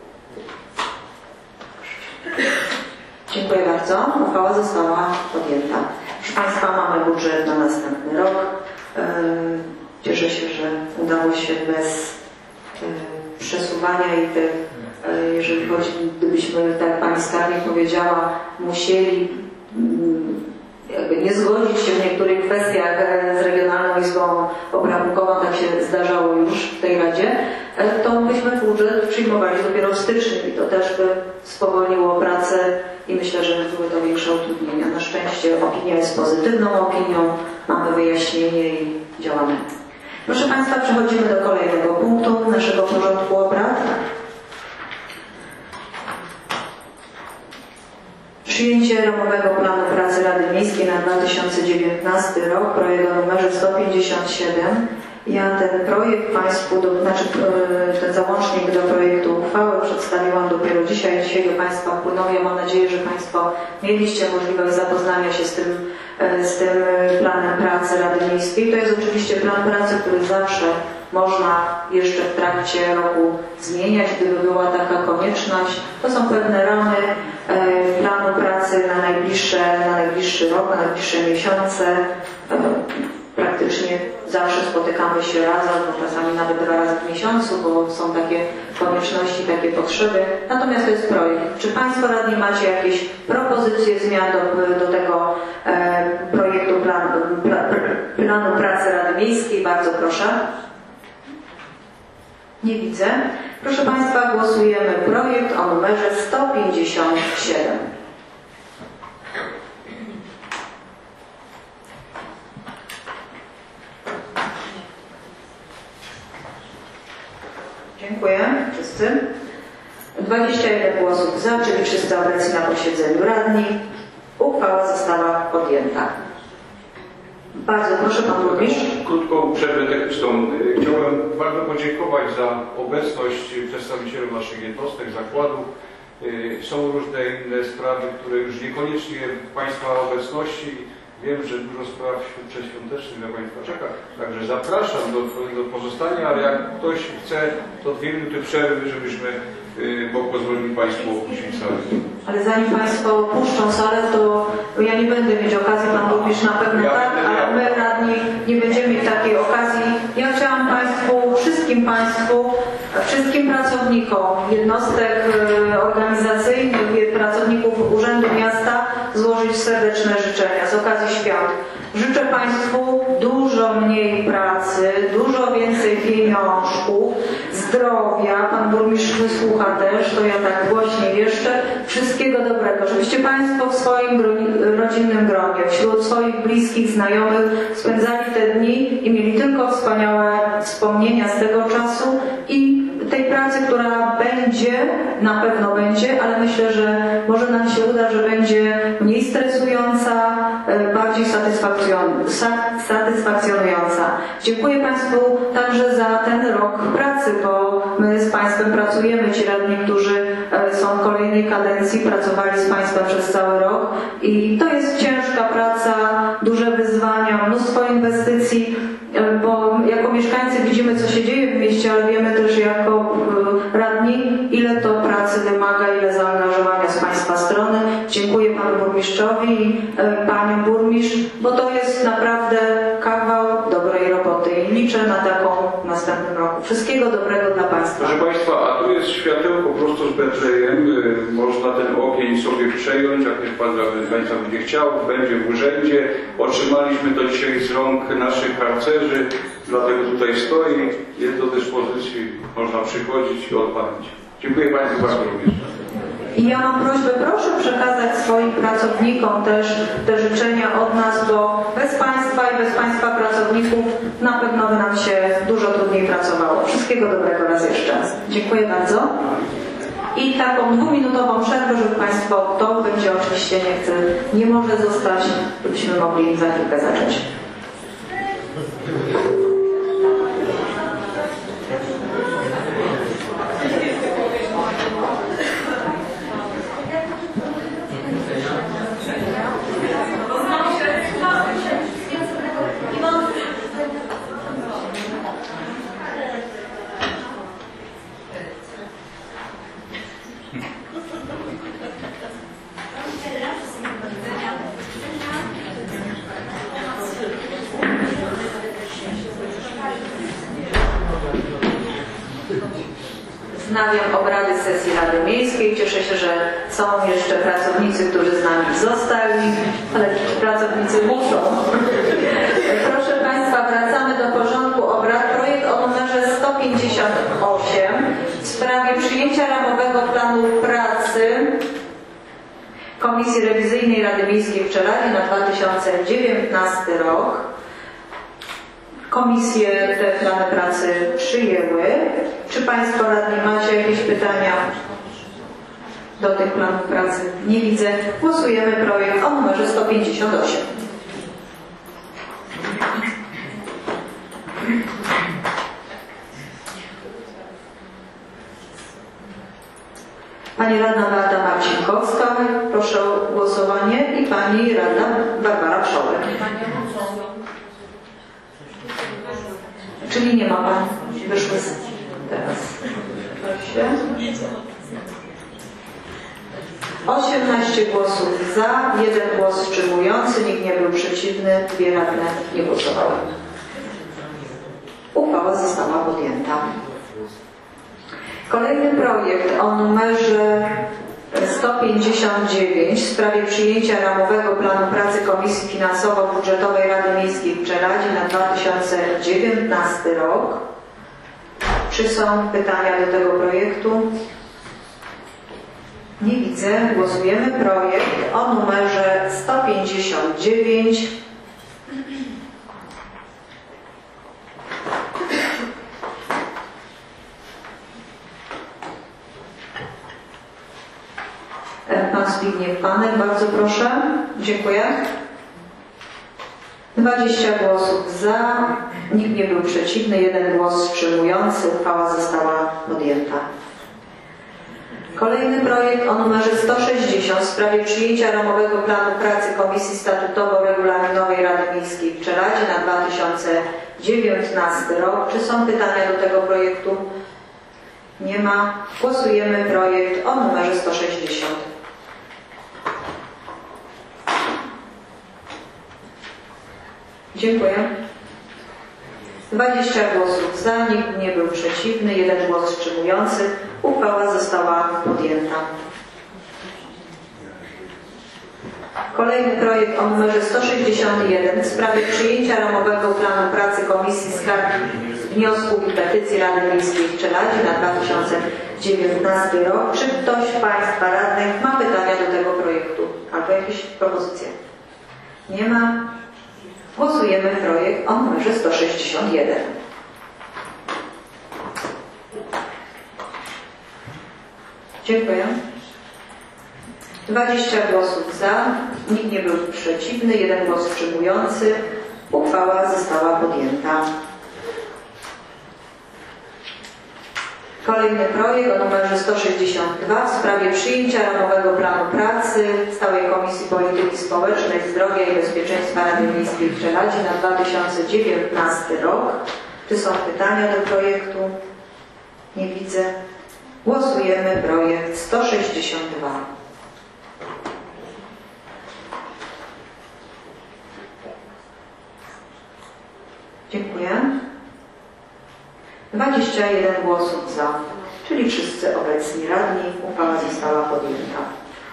Dziękuję bardzo. Uchwała została podjęta. Proszę Państwa, mamy budżet na następny rok. Cieszę się, że udało się bez przesuwania i tych, jeżeli chodzi, gdybyśmy, tak jak Pani Skarbnik powiedziała, musieli jakby nie zgodzić się w niektórych kwestiach z Regionalną Izbą Obrachunkową, tak się zdarzało już w tej Radzie, to myśmy budżet przyjmowali dopiero w styczniu i to też by spowolniło pracę i myślę, że były to większe utrudnienia. Na szczęście opinia jest pozytywną opinią, mamy wyjaśnienie i działamy. Proszę Państwa, przechodzimy do kolejnego punktu naszego porządku obrad. Przyjęcie ramowego planu pracy Rady Miejskiej na dwa tysiące dziewiętnasty rok, projekt o numerze sto pięćdziesiąt siedem. Ja ten projekt Państwu, do, znaczy ten załącznik do projektu uchwały przedstawiłam dopiero dzisiaj. Dzisiaj do Państwa wpłynął. Ja mam nadzieję, że Państwo mieliście możliwość zapoznania się z tym, z tym planem pracy Rady Miejskiej. To jest oczywiście plan pracy, który zawsze można jeszcze w trakcie roku zmieniać, gdyby była taka konieczność. To są pewne ramy planu pracy na najbliższe, na najbliższy rok, na najbliższe miesiące. Praktycznie zawsze spotykamy się raz, albo czasami nawet dwa razy w miesiącu, bo są takie konieczności, takie potrzeby. Natomiast to jest projekt. Czy Państwo radni macie jakieś propozycje zmian do, do tego e, projektu planu, pla, planu pracy Rady Miejskiej. Bardzo proszę. Nie widzę. Proszę Państwa, głosujemy projekt o numerze sto pięćdziesiąt siedem. Dziękuję. Wszyscy. dwadzieścia jeden głosów za, czyli wszyscy obecni na posiedzeniu radni. Uchwała została podjęta. Bardzo proszę, Pan Burmistrz. Krótką przerwę techniczną. Chciałbym bardzo podziękować za obecność przedstawicieli naszych jednostek, zakładów. Są różne inne sprawy, które już niekoniecznie w Państwa obecności. Wiem, że dużo spraw przedświątecznych na Państwa czeka. Także zapraszam do, do pozostania, ale jak ktoś chce, to dwie minuty przerwy, żebyśmy bo pozwolili Państwu opuścić salę. Ale zanim Państwo opuszczą salę, to ja nie będę mieć okazji, Pan Burmistrz na pewno ja tak, ale my radni nie będziemy mieć takiej okazji. Ja chciałam Państwu, wszystkim Państwu, wszystkim pracownikom jednostek organizacyjnych, pracowników Urzędu Miasta złożyć serdeczne życzenia z okazji świąt. Życzę Państwu dużo mniej pracy, dużo więcej pieniążków, zdrowia. Pan burmistrz wysłucha też, to ja tak głośniej jeszcze. Wszystkiego dobrego, żebyście Państwo w swoim rodzinnym gronie, wśród swoich bliskich, znajomych spędzali te dni i mieli tylko wspaniałe wspomnienia z tego czasu i tej pracy, która będzie, na pewno będzie, ale myślę, że może nam się uda, że będzie mniej stresująca, bardziej satysfakcjonująca. Dziękuję Państwu także za ten rok pracy, bo my z Państwem pracujemy, ci radni, którzy są w kolejnej kadencji, pracowali z Państwem przez cały rok i to jest ciężka praca, duże wyzwania, mnóstwo inwestycji, bo jako mieszkańcy widzimy, co się dzieje w mieście, ale wiemy też jako radni, ile to pracy wymaga, ile zaangażowania z Państwa strony. Dziękuję Panu Burmistrzowi i Panią Burmistrz, bo to jest naprawdę kawał dobrej roboty i liczę na taką w następnym roku. Wszystkiego dobrego dla Państwa. Proszę Państwa, a tu jest światełko prosto z Betlejem. Można ten ogień sobie przejąć, jak Pan Państwa będzie chciał, będzie w urzędzie. Otrzymaliśmy to dzisiaj z rąk naszych harcerzy, dlatego tutaj stoi. Jest do dyspozycji, można przychodzić i odpalić. Dziękuję Państwu bardzo również. I ja mam prośbę, proszę przekazać swoim pracownikom też te życzenia od nas, bo bez Państwa i bez Państwa pracowników na pewno by nam się dużo trudniej pracowało. Wszystkiego dobrego raz jeszcze. Dziękuję bardzo. I taką dwuminutową przerwę, żeby Państwo, to będzie oczywiście, nie chcę, nie może zostać, żebyśmy mogli za chwilkę zacząć. Wznawiam obrady sesji Rady Miejskiej. Cieszę się, że są jeszcze pracownicy, którzy z nami zostali, ale pracownicy muszą. Proszę Państwa, wracamy do porządku obrad. Projekt o numerze sto pięćdziesiąt osiem w sprawie przyjęcia ramowego planu pracy Komisji Rewizyjnej Rady Miejskiej w Czelawie na dwa tysiące dziewiętnasty rok. Komisje te plany pracy przyjęły. Czy Państwo radni macie jakieś pytania do tych planów pracy? Nie widzę. Głosujemy projekt o numerze sto pięćdziesiąt osiem. Pani radna Beata Marcinkowska, proszę o głosowanie, i pani radna Barbara Przołek. Czyli nie ma Pan, wyszły z... teraz. Proszę. osiemnaście głosów za, jeden głos wstrzymujący, nikt nie był przeciwny, dwie radne nie głosowały. Uchwała została podjęta. Kolejny projekt o numerze sto pięćdziesiąt dziewięć w sprawie przyjęcia ramowego planu pracy Komisji Finansowo-Budżetowej Rady Miejskiej w Czeladzie na dwa tysiące dziewiętnasty rok. Czy są pytania do tego projektu? Nie widzę. Głosujemy projekt o numerze sto pięćdziesiąt dziewięć. Pan Zbigniew Panek, bardzo proszę. Dziękuję. dwadzieścia głosów za, nikt nie był przeciwny, jeden głos wstrzymujący. Uchwała została podjęta. Kolejny projekt o numerze sto sześćdziesiąt w sprawie przyjęcia ramowego planu pracy Komisji Statutowo-Regulaminowej Rady Miejskiej w Czeladzie na dwa tysiące dziewiętnasty rok. Czy są pytania do tego projektu? Nie ma. Głosujemy projekt o numerze sto sześćdziesiąt. Dziękuję. dwadzieścia głosów za, nikt nie był przeciwny, jeden głos wstrzymujący. Uchwała została podjęta. Kolejny projekt o numerze sto sześćdziesiąt jeden w sprawie przyjęcia ramowego planu pracy Komisji Skarg, Wniosków i Petycji Rady Miejskiej w Czeladzie na dwa tysiące dziewiętnasty rok. Czy ktoś z Państwa radnych ma pytania do tego projektu albo jakieś propozycje? Nie ma. Głosujemy projekt o numerze sto sześćdziesiąt jeden. Dziękuję. dwadzieścia głosów za, nikt nie był przeciwny, jeden głos wstrzymujący. Uchwała została podjęta. Kolejny projekt o numerze sto sześćdziesiąt dwa w sprawie przyjęcia ramowego planu pracy Stałej Komisji Polityki Społecznej, Zdrowia i Bezpieczeństwa Rady Miejskiej w Czeladzie na dwa tysiące dziewiętnasty rok. Czy są pytania do projektu? Nie widzę. Głosujemy projekt sto sześćdziesiąt dwa. Dziękuję. dwadzieścia jeden głosów za, czyli wszyscy obecni radni. Uchwała została podjęta.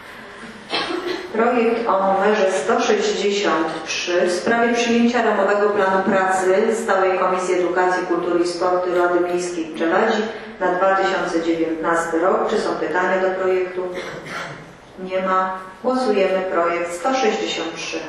Projekt o numerze sto sześćdziesiąt trzy w sprawie przyjęcia ramowego planu pracy Stałej Komisji Edukacji, Kultury i Sportu Rady Miejskiej w Czeladzie na dwa tysiące dziewiętnasty rok. Czy są pytania do projektu? Nie ma. Głosujemy projekt sto sześćdziesiąt trzy.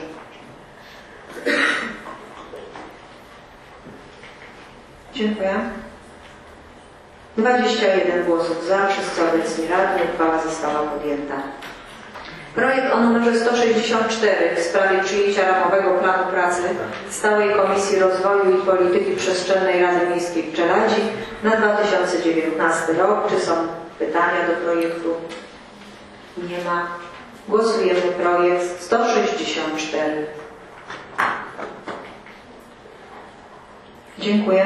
Dziękuję. dwadzieścia jeden głosów za, wszyscy obecni radni. Uchwała została podjęta. Projekt o numerze sto sześćdziesiąt cztery w sprawie przyjęcia ramowego planu pracy Stałej Komisji Rozwoju i Polityki Przestrzennej Rady Miejskiej w Czeladzie na dwa tysiące dziewiętnasty rok. Czy są pytania do projektu? Nie ma. Głosujemy projekt sto sześćdziesiąt cztery. Dziękuję.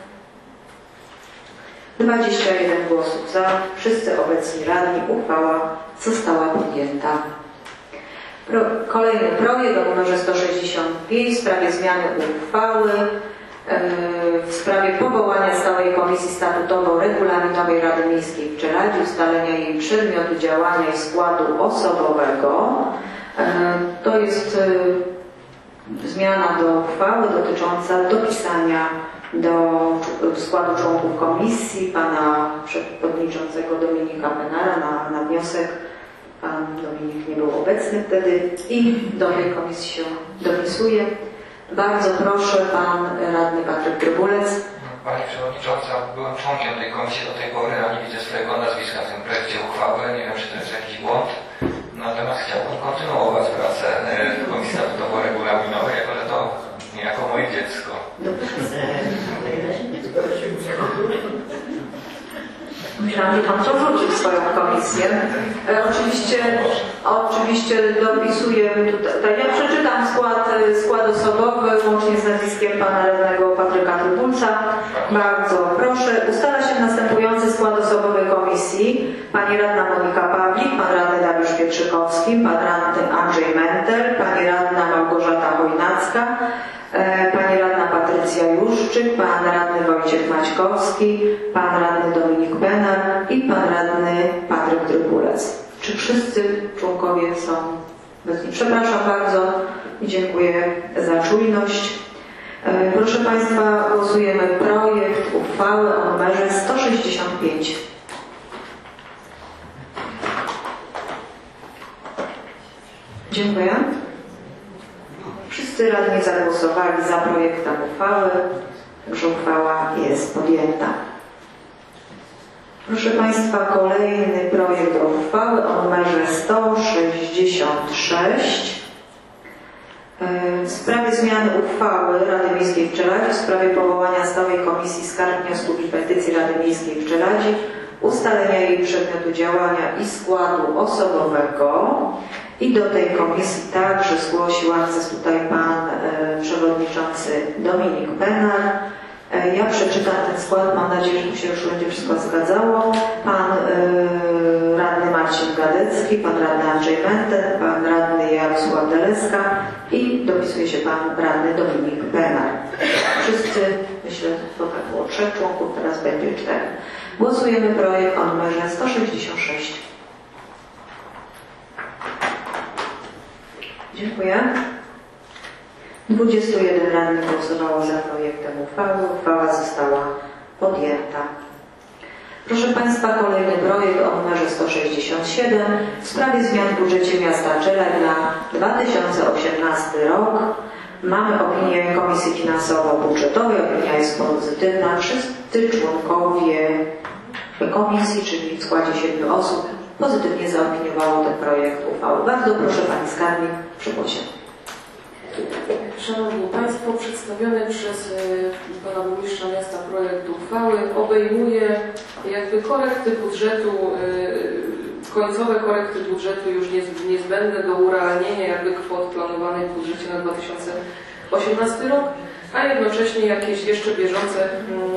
dwadzieścia jeden głosów za, wszyscy obecni radni. Uchwała została podjęta. Pro, kolejny projekt o numerze sto sześćdziesiąt pięć w sprawie zmiany uchwały yy, w sprawie powołania Stałej Komisji Statutowo-Regulaminowej Rady Miejskiej w Czeladzie, ustalenia jej przedmiotu działania i składu osobowego. Yy, to jest yy, zmiana do uchwały dotycząca dopisania do składu członków komisji pana przewodniczącego Dominika Penara na, na wniosek. Pan Dominik nie był obecny wtedy i do tej komisji się dopisuje. Bardzo proszę, pan radny Patryk Grybulec. Pani Przewodnicząca, byłem członkiem tej komisji do tej pory, a nie widzę swojego nazwiska w tym projekcie uchwały. Nie wiem, czy to jest jakiś błąd. Natomiast chciałbym kontynuować pracę w Komisji Statutowo-Regulaminowej, jako że to niejako moje dziecko. Myślałam, że pan porzucił swoją komisję. E, oczywiście, oczywiście dopisuję tutaj, ja przeczytam skład, skład osobowy łącznie z nazwiskiem pana radnego Patryka Grybulca. Bardzo proszę. Ustala się następujący skład osobowy komisji. Pani radna Monika Pawlik, pan radny Dariusz Pietrzykowski, pan radny Andrzej Mentel, pani radna Małgorzata Chojnacka, pani radna Patrycja Juszczyk, pan radny Wojciech Maćkowski, pan radny Dominik Benar i pan radny Patryk Grybulec. Czy wszyscy członkowie są obecni? Przepraszam bardzo i dziękuję za czujność. Proszę Państwa, głosujemy projekt uchwały o numerze sto sześćdziesiąt pięć. Dziękuję. Wszyscy radni zagłosowali za projektem uchwały, także uchwała jest podjęta. Proszę Państwa, kolejny projekt uchwały o numerze sto sześćdziesiąt sześć w sprawie zmiany uchwały Rady Miejskiej w Czeladzi w sprawie powołania stałej komisji skarg, wniosków i petycji Rady Miejskiej w Czeladzi, ustalenia jej przedmiotu działania i składu osobowego. I do tej komisji także zgłosił akces tutaj pan e, przewodniczący Dominik Penar. E, ja przeczytam ten skład, mam nadzieję, że tu się już będzie wszystko zgadzało. Pan e, radny Marcin Gadecki, pan radny Andrzej Menten, pan radny Jarosław Deleska i dopisuje się pan radny Dominik Penar. Wszyscy, myślę, że to tak było trzech członków, teraz będzie cztery. Głosujemy projekt o numerze sto sześćdziesiąt sześć. Dziękuję. dwudziestu jeden radnych głosowało za projektem uchwały. Uchwała została podjęta. Proszę Państwa, kolejny projekt o numerze sto sześćdziesiąt siedem w sprawie zmian w budżecie miasta Czeladź na dwa tysiące osiemnasty rok. Mamy opinię Komisji Finansowo-Budżetowej. Opinia jest pozytywna. Wszyscy członkowie komisji, czyli w składzie siedmiu osób, pozytywnie zaopiniowało ten projekt uchwały. Bardzo proszę Pani Skarbnik, przy głosie. Szanowni Państwo, przedstawiony przez Pana Burmistrza Miasta projekt uchwały obejmuje jakby korekty budżetu, końcowe korekty budżetu już niezbędne do urealnienia jakby kwot planowanych w budżecie na dwa tysiące osiemnasty rok, a jednocześnie jakieś jeszcze bieżące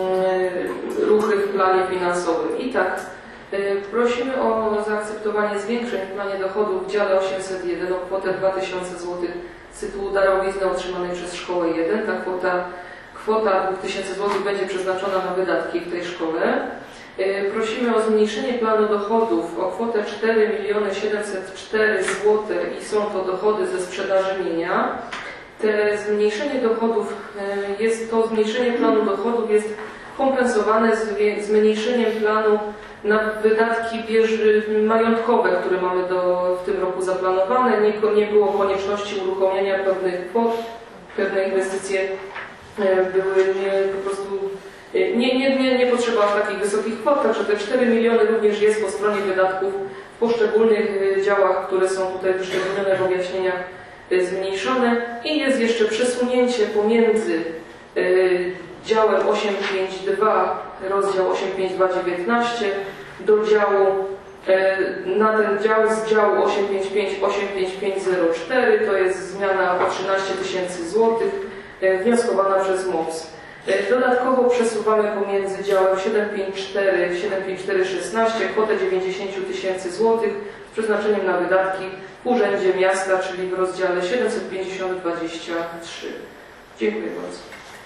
ruchy w planie finansowym. I tak prosimy o zaakceptowanie zwiększeń w planie dochodów w dziale osiemset jeden o kwotę dwa tysiące złotych z tytułu darowizny otrzymanej przez szkołę jeden. Ta kwota, kwota dwa tysiące złotych będzie przeznaczona na wydatki w tej szkole. Prosimy o zmniejszenie planu dochodów o kwotę cztery miliony siedemset cztery złote i są to dochody ze sprzedaży mienia. Te zmniejszenie dochodów jest, to zmniejszenie planu dochodów jest kompensowane z zmniejszeniem planu na wydatki majątkowe, które mamy do, w tym roku zaplanowane. Nie, nie było konieczności uruchomienia pewnych kwot, pewne inwestycje były nie, po prostu nie, nie, nie, nie potrzeba takich wysokich kwot, także te cztery miliony również jest po stronie wydatków w poszczególnych działach, które są tutaj wyszczególnione w objaśnieniach, zmniejszone i jest jeszcze przesunięcie pomiędzy y, działem osiem pięć dwa, rozdział osiem pięć dwa dziewiętnaście do działu, y, na ten dział z działu osiem pięć pięć osiem pięć pięć zero cztery, to jest zmiana o trzynaście tysięcy złotych y, wnioskowana przez M O P S. Y, dodatkowo przesuwamy pomiędzy działem siedem pięć cztery siedem pięć cztery szesnaście kwotę dziewięćdziesiąt tysięcy złotych z przeznaczeniem na wydatki w Urzędzie Miasta, czyli w rozdziale siedemset pięćdziesiąt dwadzieścia trzy. Dziękuję bardzo.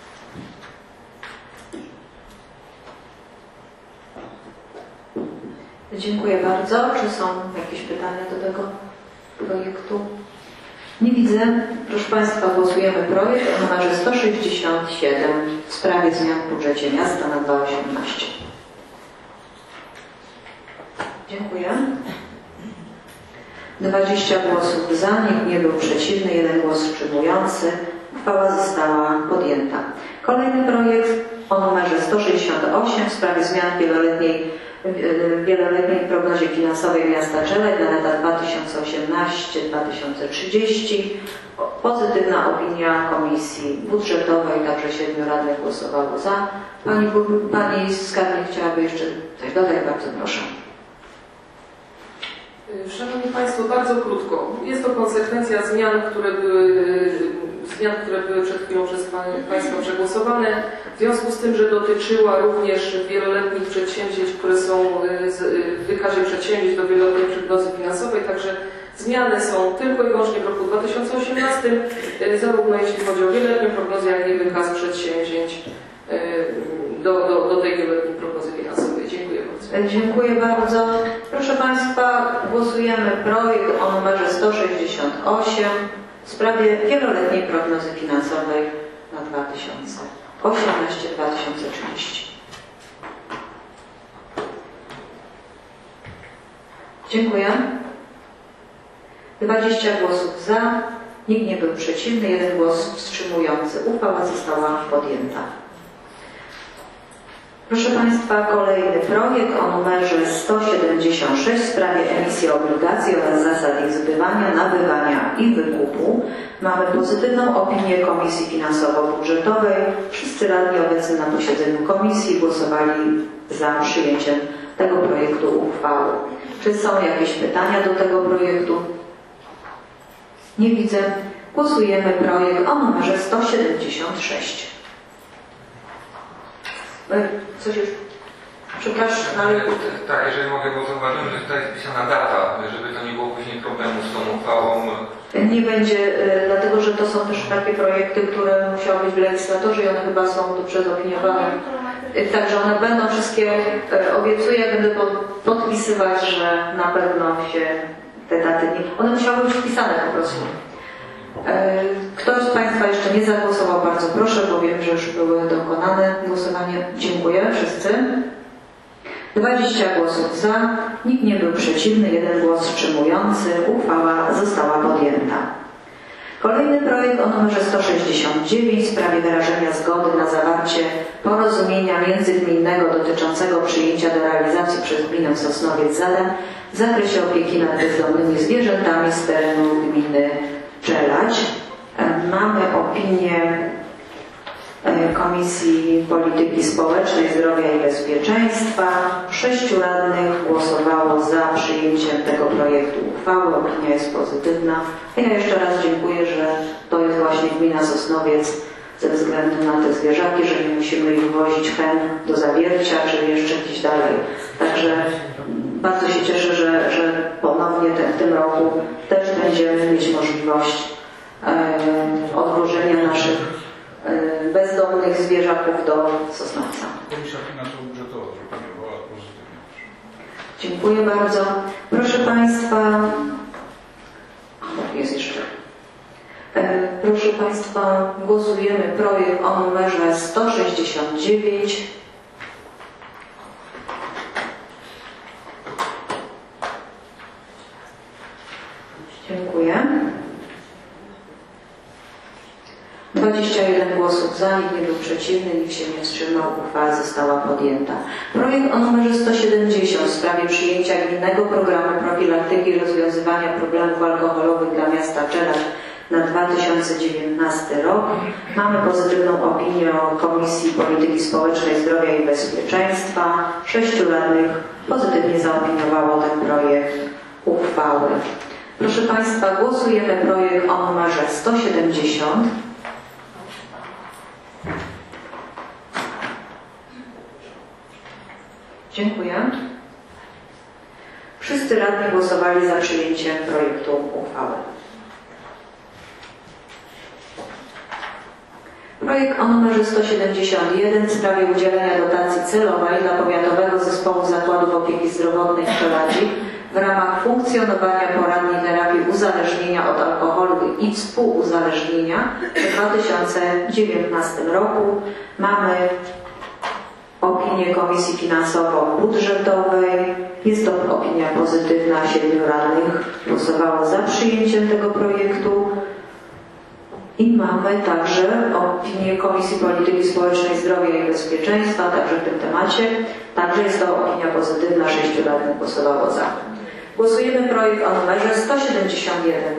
Dziękuję bardzo. Czy są jakieś pytania do tego projektu? Nie widzę. Proszę Państwa, głosujemy projekt o numerze sto sześćdziesiąt siedem w sprawie zmian w budżecie miasta na dwa tysiące osiemnasty. Dziękuję. dwadzieścia głosów za, nikt nie był przeciwny, jeden głos wstrzymujący. Uchwała została podjęta. Kolejny projekt o numerze sto sześćdziesiąt osiem w sprawie zmian w wieloletniej, wieloletniej prognozie finansowej miasta Czeladź na lata dwa tysiące osiemnasty do dwa tysiące trzydziestego. Pozytywna opinia Komisji Budżetowej, także siedmiu radnych głosowało za. Pani, Pani Skarbnik chciałaby jeszcze coś dodać? Bardzo proszę. Szanowni Państwo, bardzo krótko. Jest to konsekwencja zmian, które były, zmian, które były przed chwilą przez Państwa przegłosowane. W związku z tym, że dotyczyła również wieloletnich przedsięwzięć, które są w wykazie przedsięwzięć do wieloletniej prognozy finansowej, także zmiany są tylko i wyłącznie w roku dwa tysiące osiemnastym, zarówno jeśli chodzi o wieloletnią prognozę, jak i wykaz przedsięwzięć do, do, do tej wieloletniej prognozy finansowej. Dziękuję bardzo. Dziękuję bardzo. Proszę Państwa, głosujemy projekt o numerze sto sześćdziesiąt osiem w sprawie wieloletniej prognozy finansowej na dwa tysiące osiemnaście do dwa tysiące trzydzieści. Dziękuję. dwadzieścia głosów za, nikt nie był przeciwny, jeden głos wstrzymujący. Uchwała została podjęta. Proszę Państwa, kolejny projekt o numerze sto siedemdziesiąt sześć w sprawie emisji obligacji oraz zasad ich zbywania, nabywania i wykupu. Mamy pozytywną opinię Komisji Finansowo-Budżetowej. Wszyscy radni obecni na posiedzeniu komisji głosowali za przyjęciem tego projektu uchwały. Czy są jakieś pytania do tego projektu? Nie widzę. Głosujemy projekt o numerze sto siedemdziesiąt sześć. Coś już? Przepraszam, ale... Tak, jeżeli mogę, bo zauważyłem, że tutaj jest wpisana data, żeby to nie było później problemu z tą uchwałą. Nie będzie, dlatego że to są też takie projekty, które musiały być w legislatorze i one chyba są dobrze zaopiniowane. Także one będą wszystkie, obiecuję, będę podpisywać, że na pewno się te daty nie... One musiały być wpisane po prostu. Ktoś z Państwa jeszcze nie zagłosował? Bardzo proszę, bo wiem, że już były dokonane głosowanie. Dziękuję. Wszyscy? dwadzieścia głosów za, nikt nie był przeciwny, jeden głos wstrzymujący. Uchwała została podjęta. Kolejny projekt o numerze sto sześćdziesiąt dziewięć w sprawie wyrażenia zgody na zawarcie porozumienia międzygminnego dotyczącego przyjęcia do realizacji przez gminę Sosnowiec-Zadań w zakresie opieki nad bezdomnymi zwierzętami z terenu gminy Czelać. Mamy opinię Komisji Polityki Społecznej, Zdrowia i Bezpieczeństwa. Sześciu radnych głosowało za przyjęciem tego projektu uchwały. Opinia jest pozytywna. Ja jeszcze raz dziękuję, że to jest właśnie gmina Sosnowiec ze względu na te zwierzaki, że nie musimy ich wozić hen do Zawiercia, czy jeszcze gdzieś dalej. Także bardzo się cieszę, że, że ponownie ten, w tym roku też będziemy mieć możliwość e, odwożenia naszych e, bezdomnych zwierzaków do Sosnowca. Komisja Finansowo-Budżetowa zaopiniowała pozytywnie. Dziękuję bardzo. Proszę Państwa, jest jeszcze. E, proszę Państwa, głosujemy projekt o numerze sto sześćdziesiąt dziewięć. Dziękuję. dwadzieścia jeden głosów za, nikt nie był przeciwny, nikt się nie wstrzymał. Uchwała została podjęta. Projekt o numerze sto siedemdziesiąt w sprawie przyjęcia gminnego programu profilaktyki i rozwiązywania problemów alkoholowych dla miasta Czelać na dwa tysiące dziewiętnasty rok. Mamy pozytywną opinię Komisji Polityki Społecznej, Zdrowia i Bezpieczeństwa. Sześciu radnych pozytywnie zaopiniowało ten projekt uchwały. Proszę Państwa, głosujemy projekt o numerze sto siedemdziesiąt. Dziękuję. Wszyscy radni głosowali za przyjęciem projektu uchwały. Projekt o numerze sto siedemdziesiąt jeden w sprawie udzielenia dotacji celowej dla Powiatowego Zespołu Zakładów Opieki Zdrowotnej w Czeladzi w ramach funkcjonowania poradni terapii uzależnienia od alkoholu i współuzależnienia w dwa tysiące dziewiętnastym roku. Mamy opinię Komisji Finansowo-Budżetowej. Jest to opinia pozytywna. Siedmiu radnych głosowało za przyjęciem tego projektu. I mamy także opinię Komisji Polityki Społecznej, Zdrowia i Bezpieczeństwa, także w tym temacie. Także jest to opinia pozytywna. Sześciu radnych głosowało za. Głosujemy projekt o numerze sto siedemdziesiąt jeden.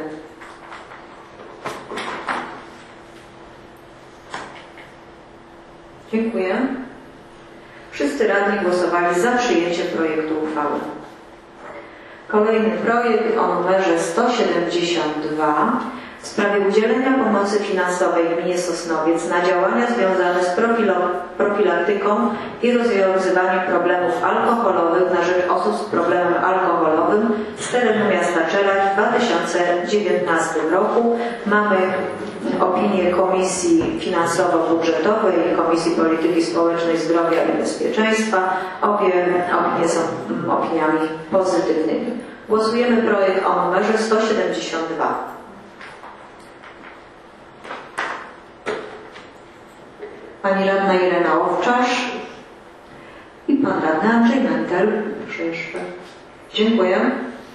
Dziękuję. Wszyscy radni głosowali za przyjęciem projektu uchwały. Kolejny projekt o numerze sto siedemdziesiąt dwa w w sprawie udzielenia pomocy finansowej gminie Sosnowiec na działania związane z profilaktyką i rozwiązywaniem problemów alkoholowych na rzecz osób z problemem alkoholowym z terenu miasta Czeladź w dwa tysiące dziewiętnastym roku. Mamy opinię Komisji Finansowo-Budżetowej i Komisji Polityki Społecznej, Zdrowia i Bezpieczeństwa. Obie opinie są opiniami pozytywnymi. Głosujemy projekt o numerze sto siedemdziesiąt dwa. Pani radna Irena Owczarz i pan radny Andrzej Mentel. Proszę jeszcze. Dziękuję.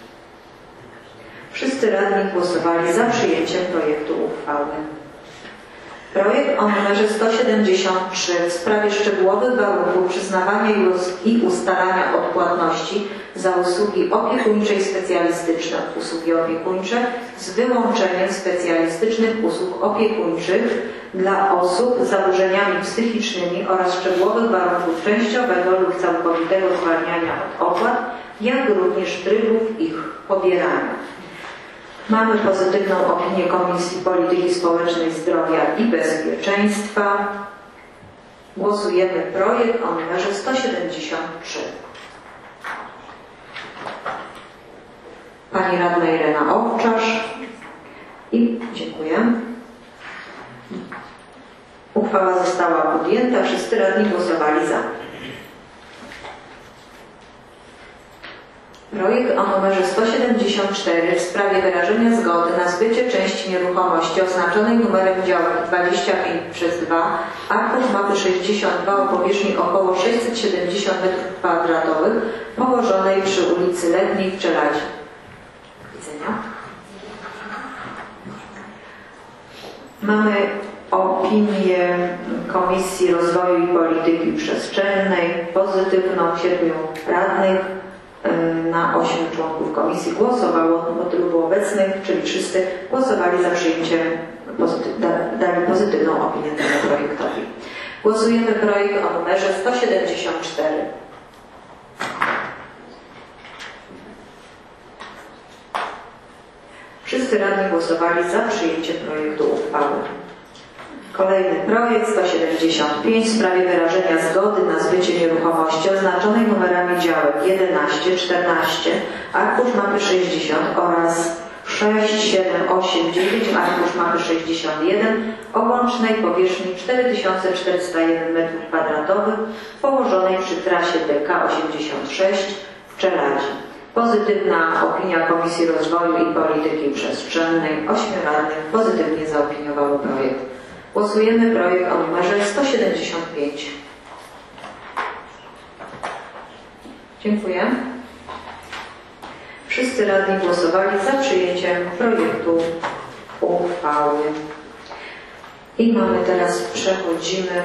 Wszyscy radni głosowali za przyjęciem projektu uchwały. Projekt o numerze sto siedemdziesiąt trzy w sprawie szczegółowych warunków przyznawania i ustalania odpłatności za usługi opiekuńcze i specjalistyczne, usługi opiekuńcze z wyłączeniem specjalistycznych usług opiekuńczych dla osób z zaburzeniami psychicznymi oraz szczegółowych warunków częściowego lub całkowitego zwalniania od opłat, jak również trybów ich pobierania. Mamy pozytywną opinię Komisji Polityki Społecznej, Zdrowia i Bezpieczeństwa. Głosujemy projekt o numerze sto siedemdziesiąt trzy. Pani radna Irena Owczarz i dziękuję. Uchwała została podjęta. Wszyscy radni głosowali za. Projekt o numerze sto siedemdziesiąt cztery w sprawie wyrażenia zgody na zbycie części nieruchomości oznaczonej numerem działek dwadzieścia pięć przez dwa, arkusz mapy sześćdziesiąt dwa o powierzchni około sześćset siedemdziesiąt metrów kwadratowych położonej przy ulicy Letniej w Czeladzie. Widzenia. Mamy opinię Komisji Rozwoju i Polityki Przestrzennej pozytywną, siedmiu radnych na osiem członków komisji głosowało, bo tylu było obecnych, czyli wszyscy głosowali za przyjęciem, pozytyw, dali pozytywną opinię temu projektowi. Głosujemy projekt o numerze sto siedemdziesiąt cztery. Wszyscy radni głosowali za przyjęciem projektu uchwały. Kolejny projekt sto siedemdziesiąt pięć w sprawie wyrażenia zgody na zbycie nieruchomości oznaczonej numerami działek jedenaście, czternaście, arkusz mapy sześćdziesiąt oraz sześć, siedem, osiem, dziewięć, arkusz mapy sześćdziesiąt jeden o łącznej powierzchni cztery tysiące czterysta jeden metrów kwadratowych położonej przy trasie D K osiemdziesiąt sześć w Czeladzie. Pozytywna opinia Komisji Rozwoju i Polityki Przestrzennej. Ośmiu radnych pozytywnie zaopiniowało projekt. Głosujemy projekt o numerze sto siedemdziesiąt pięć. Dziękuję. Wszyscy radni głosowali za przyjęciem projektu uchwały. I mamy teraz, przechodzimy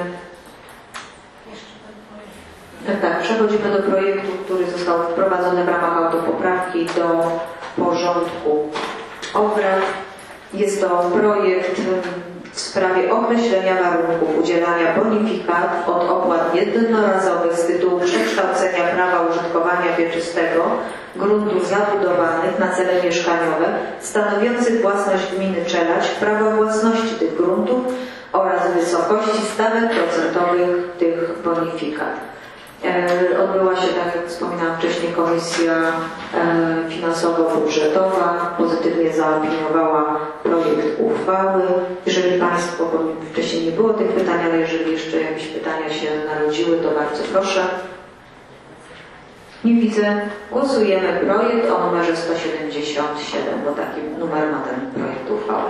tak, przechodzimy do projektu, który został wprowadzony w ramach autopoprawki do porządku obrad. Jest to projekt w sprawie określenia warunków udzielania bonifikat od opłat jednorazowych z tytułu przekształcenia prawa użytkowania wieczystego gruntów zabudowanych na cele mieszkaniowe stanowiących własność gminy Czeladź w prawo własności tych gruntów oraz wysokości stawek procentowych tych bonifikat. Odbyła się, tak jak wspominałam wcześniej, Komisja Finansowo-Budżetowa pozytywnie zaopiniowała projekt uchwały. Jeżeli Państwo, bo wcześniej nie było tych pytań, ale jeżeli jeszcze jakieś pytania się narodziły, to bardzo proszę. Nie widzę. Głosujemy projekt o numerze sto siedemdziesiąt siedem, bo taki numer ma ten projekt uchwały.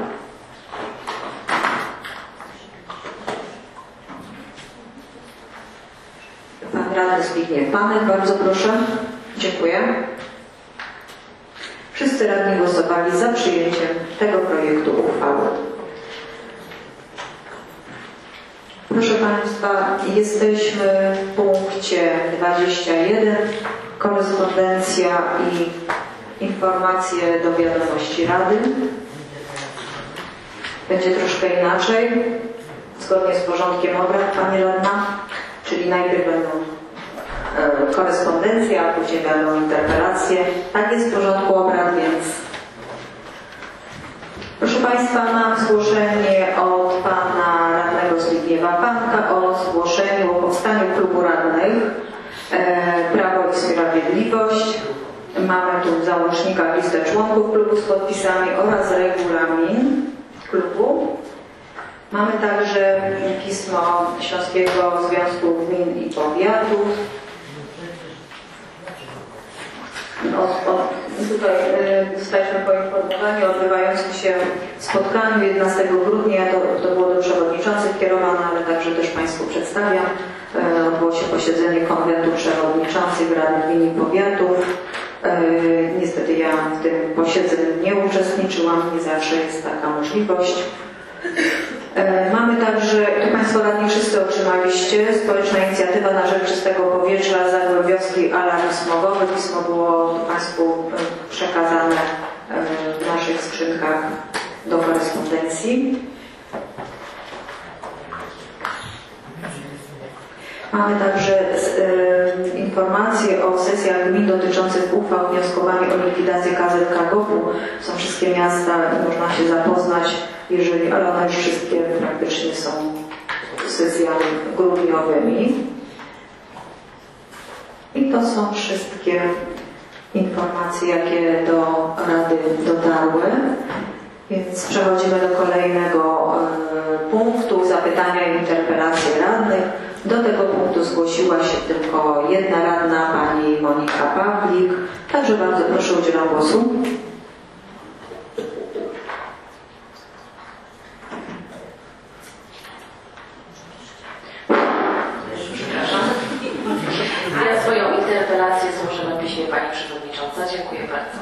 Pan radny Zbigniew Panek, bardzo proszę. Dziękuję. Wszyscy radni głosowali za przyjęciem tego projektu uchwały. Proszę Państwa, jesteśmy w punkcie dwadzieścia jeden. Korespondencja i informacje do wiadomości Rady. Będzie troszkę inaczej, zgodnie z porządkiem obrad, Pani Radna. Czyli najpierw będą e, korespondencje, a później będą interpelacje. Tak jest w porządku obrad, więc proszę Państwa, mam zgłoszenie od Pana Radnego Zbigniewa Panka o zgłoszeniu o powstaniu klubu radnych e, Prawo i Sprawiedliwość. Mamy tu w załącznikach listę członków klubu z podpisami oraz regulamin klubu. Mamy także pismo Śląskiego Związku Gmin i Powiatów. O, o, tutaj y, zostaliśmy poinformowani o odbywającym się spotkaniu jedenastego grudnia. To, to było do przewodniczących kierowane, ale także też Państwu przedstawiam. Y, odbyło się posiedzenie konwentu przewodniczących Rady Gmin i Powiatów. Y, niestety ja w tym posiedzeniu nie uczestniczyłam, nie zawsze jest taka możliwość. Mamy także, to Państwo radni wszyscy otrzymaliście, Społeczna Inicjatywa na Rzecz Czystego Powietrza Zagłębiowski Alarm Smogowy. Pismo było Państwu przekazane w naszych skrzynkach do korespondencji. Mamy także e, informacje o sesjach gmin dotyczących uchwał wnioskowania o likwidację K Z K GOP-u. Są wszystkie miasta, można się zapoznać, jeżeli, ale one już wszystkie praktycznie są sesjami grudniowymi. I to są wszystkie informacje, jakie do Rady dotarły. Więc przechodzimy do kolejnego e, punktu, zapytania i interpelacje radnych. Do tego punktu zgłosiła się tylko jedna radna, pani Monika Pawlik. Także bardzo proszę o udzielenie głosu. Ja swoją interpelację złożę na piśmie pani przewodnicząca. Dziękuję bardzo.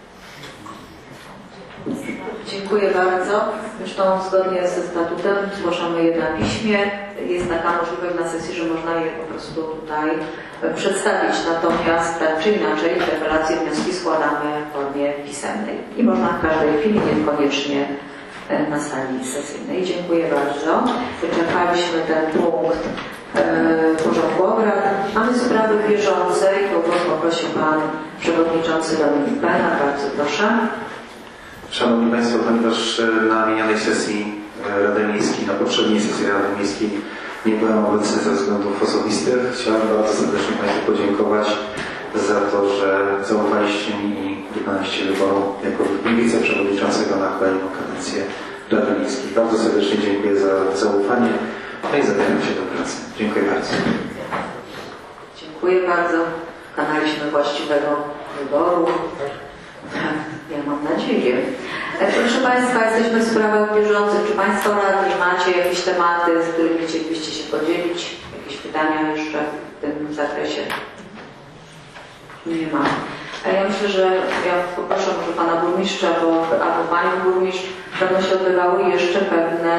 Dziękuję bardzo. Zresztą zgodnie ze statutem zgłaszamy je na piśmie. Jest taka możliwość na sesji, że można je po prostu tutaj przedstawić. Natomiast tak czy inaczej interpelacje, wnioski składamy w formie pisemnej. I można w każdej chwili, niekoniecznie na sali sesyjnej. Dziękuję bardzo. Wyczerpaliśmy ten punkt e, porządku obrad. Mamy sprawy bieżące i o głos poprosił Pan Przewodniczący Dominik Pena. Bardzo proszę. Szanowni Państwo, ponieważ na minionej sesji Rady Miejskiej, na poprzedniej sesji Rady Miejskiej nie byłem obecny ze względów osobistych, chciałem bardzo serdecznie Państwu podziękować za to, że zaufaliście mi i wykonaliście wyboru jako wiceprzewodniczącego na kolejną kadencję Rady Miejskiej. Bardzo serdecznie dziękuję za zaufanie, no i zabieram się do pracy. Dziękuję bardzo. Dziękuję bardzo. Dokonaliśmy właściwego wyboru. Ja mam nadzieję. Proszę Państwa, jesteśmy w sprawach bieżących. Czy Państwo radni macie jakieś tematy, z którymi chcielibyście się podzielić? Jakieś pytania jeszcze w tym zakresie? Nie ma. Ja myślę, że ja poproszę może Pana Burmistrza bo, albo Panią Burmistrz. Będą się odbywały jeszcze pewne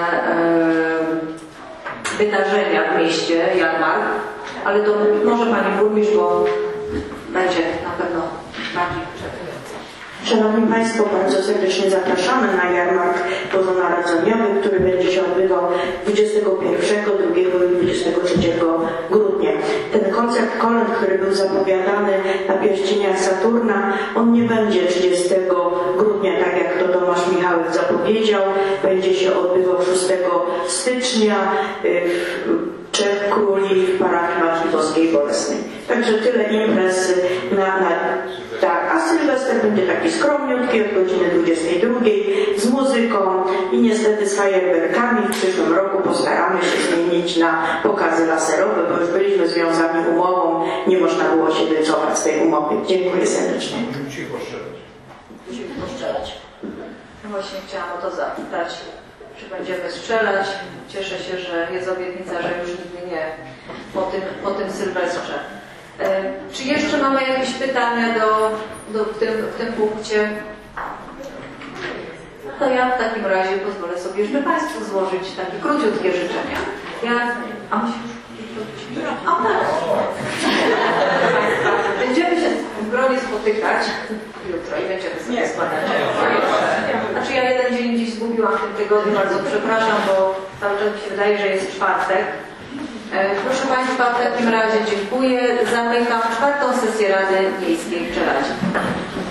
e, wydarzenia w mieście, jarmark, ale to może Pani Burmistrz, bo będzie na pewno bardziej przedtem. Szanowni Państwo, bardzo serdecznie zapraszamy na jarmark bożonarodzeniowy, który będzie się odbywał dwudziestego pierwszego, drugiego i dwudziestego trzeciego grudnia. Ten koncert kolęd, który był zapowiadany na pierścieniach Saturna, on nie będzie trzydziestego grudnia, tak jak to Tomasz Michałek zapowiedział. Będzie się odbywał szóstego stycznia w Trzech Króli w parafii Matki Boskiej Bolesnej. Także tyle imprez na, na tak, a Sylwester będzie taki skromniutki od godziny dwudziestej drugiej z muzyką i niestety z fajerwerkami. W przyszłym roku postaramy się zmienić na pokazy laserowe, bo już byliśmy związani umową, nie można było się wycofać z tej umowy. Dziękuję serdecznie. Cicho strzelać. Cicho strzelać. No właśnie chciałam o to zapytać, czy będziemy strzelać. Cieszę się, że jest obietnica, że już nigdy nie po tym, po tym Sylwestrze. Czy jeszcze mamy jakieś pytania do, do, w, tym, w tym punkcie? No to ja w takim razie pozwolę sobie jeszcze Państwu złożyć takie króciutkie życzenia. Ja... A musisz... A tak. Będziemy się w gronie spotykać jutro i będziemy sobie składać. Znaczy ja jeden dzień dziś zgubiłam w tym tygodniu, bardzo przepraszam, bo cały czas mi się wydaje, że jest czwartek. Proszę Państwa, w takim razie dziękuję. Zamykam czwartą sesję Rady Miejskiej w Czeladzie.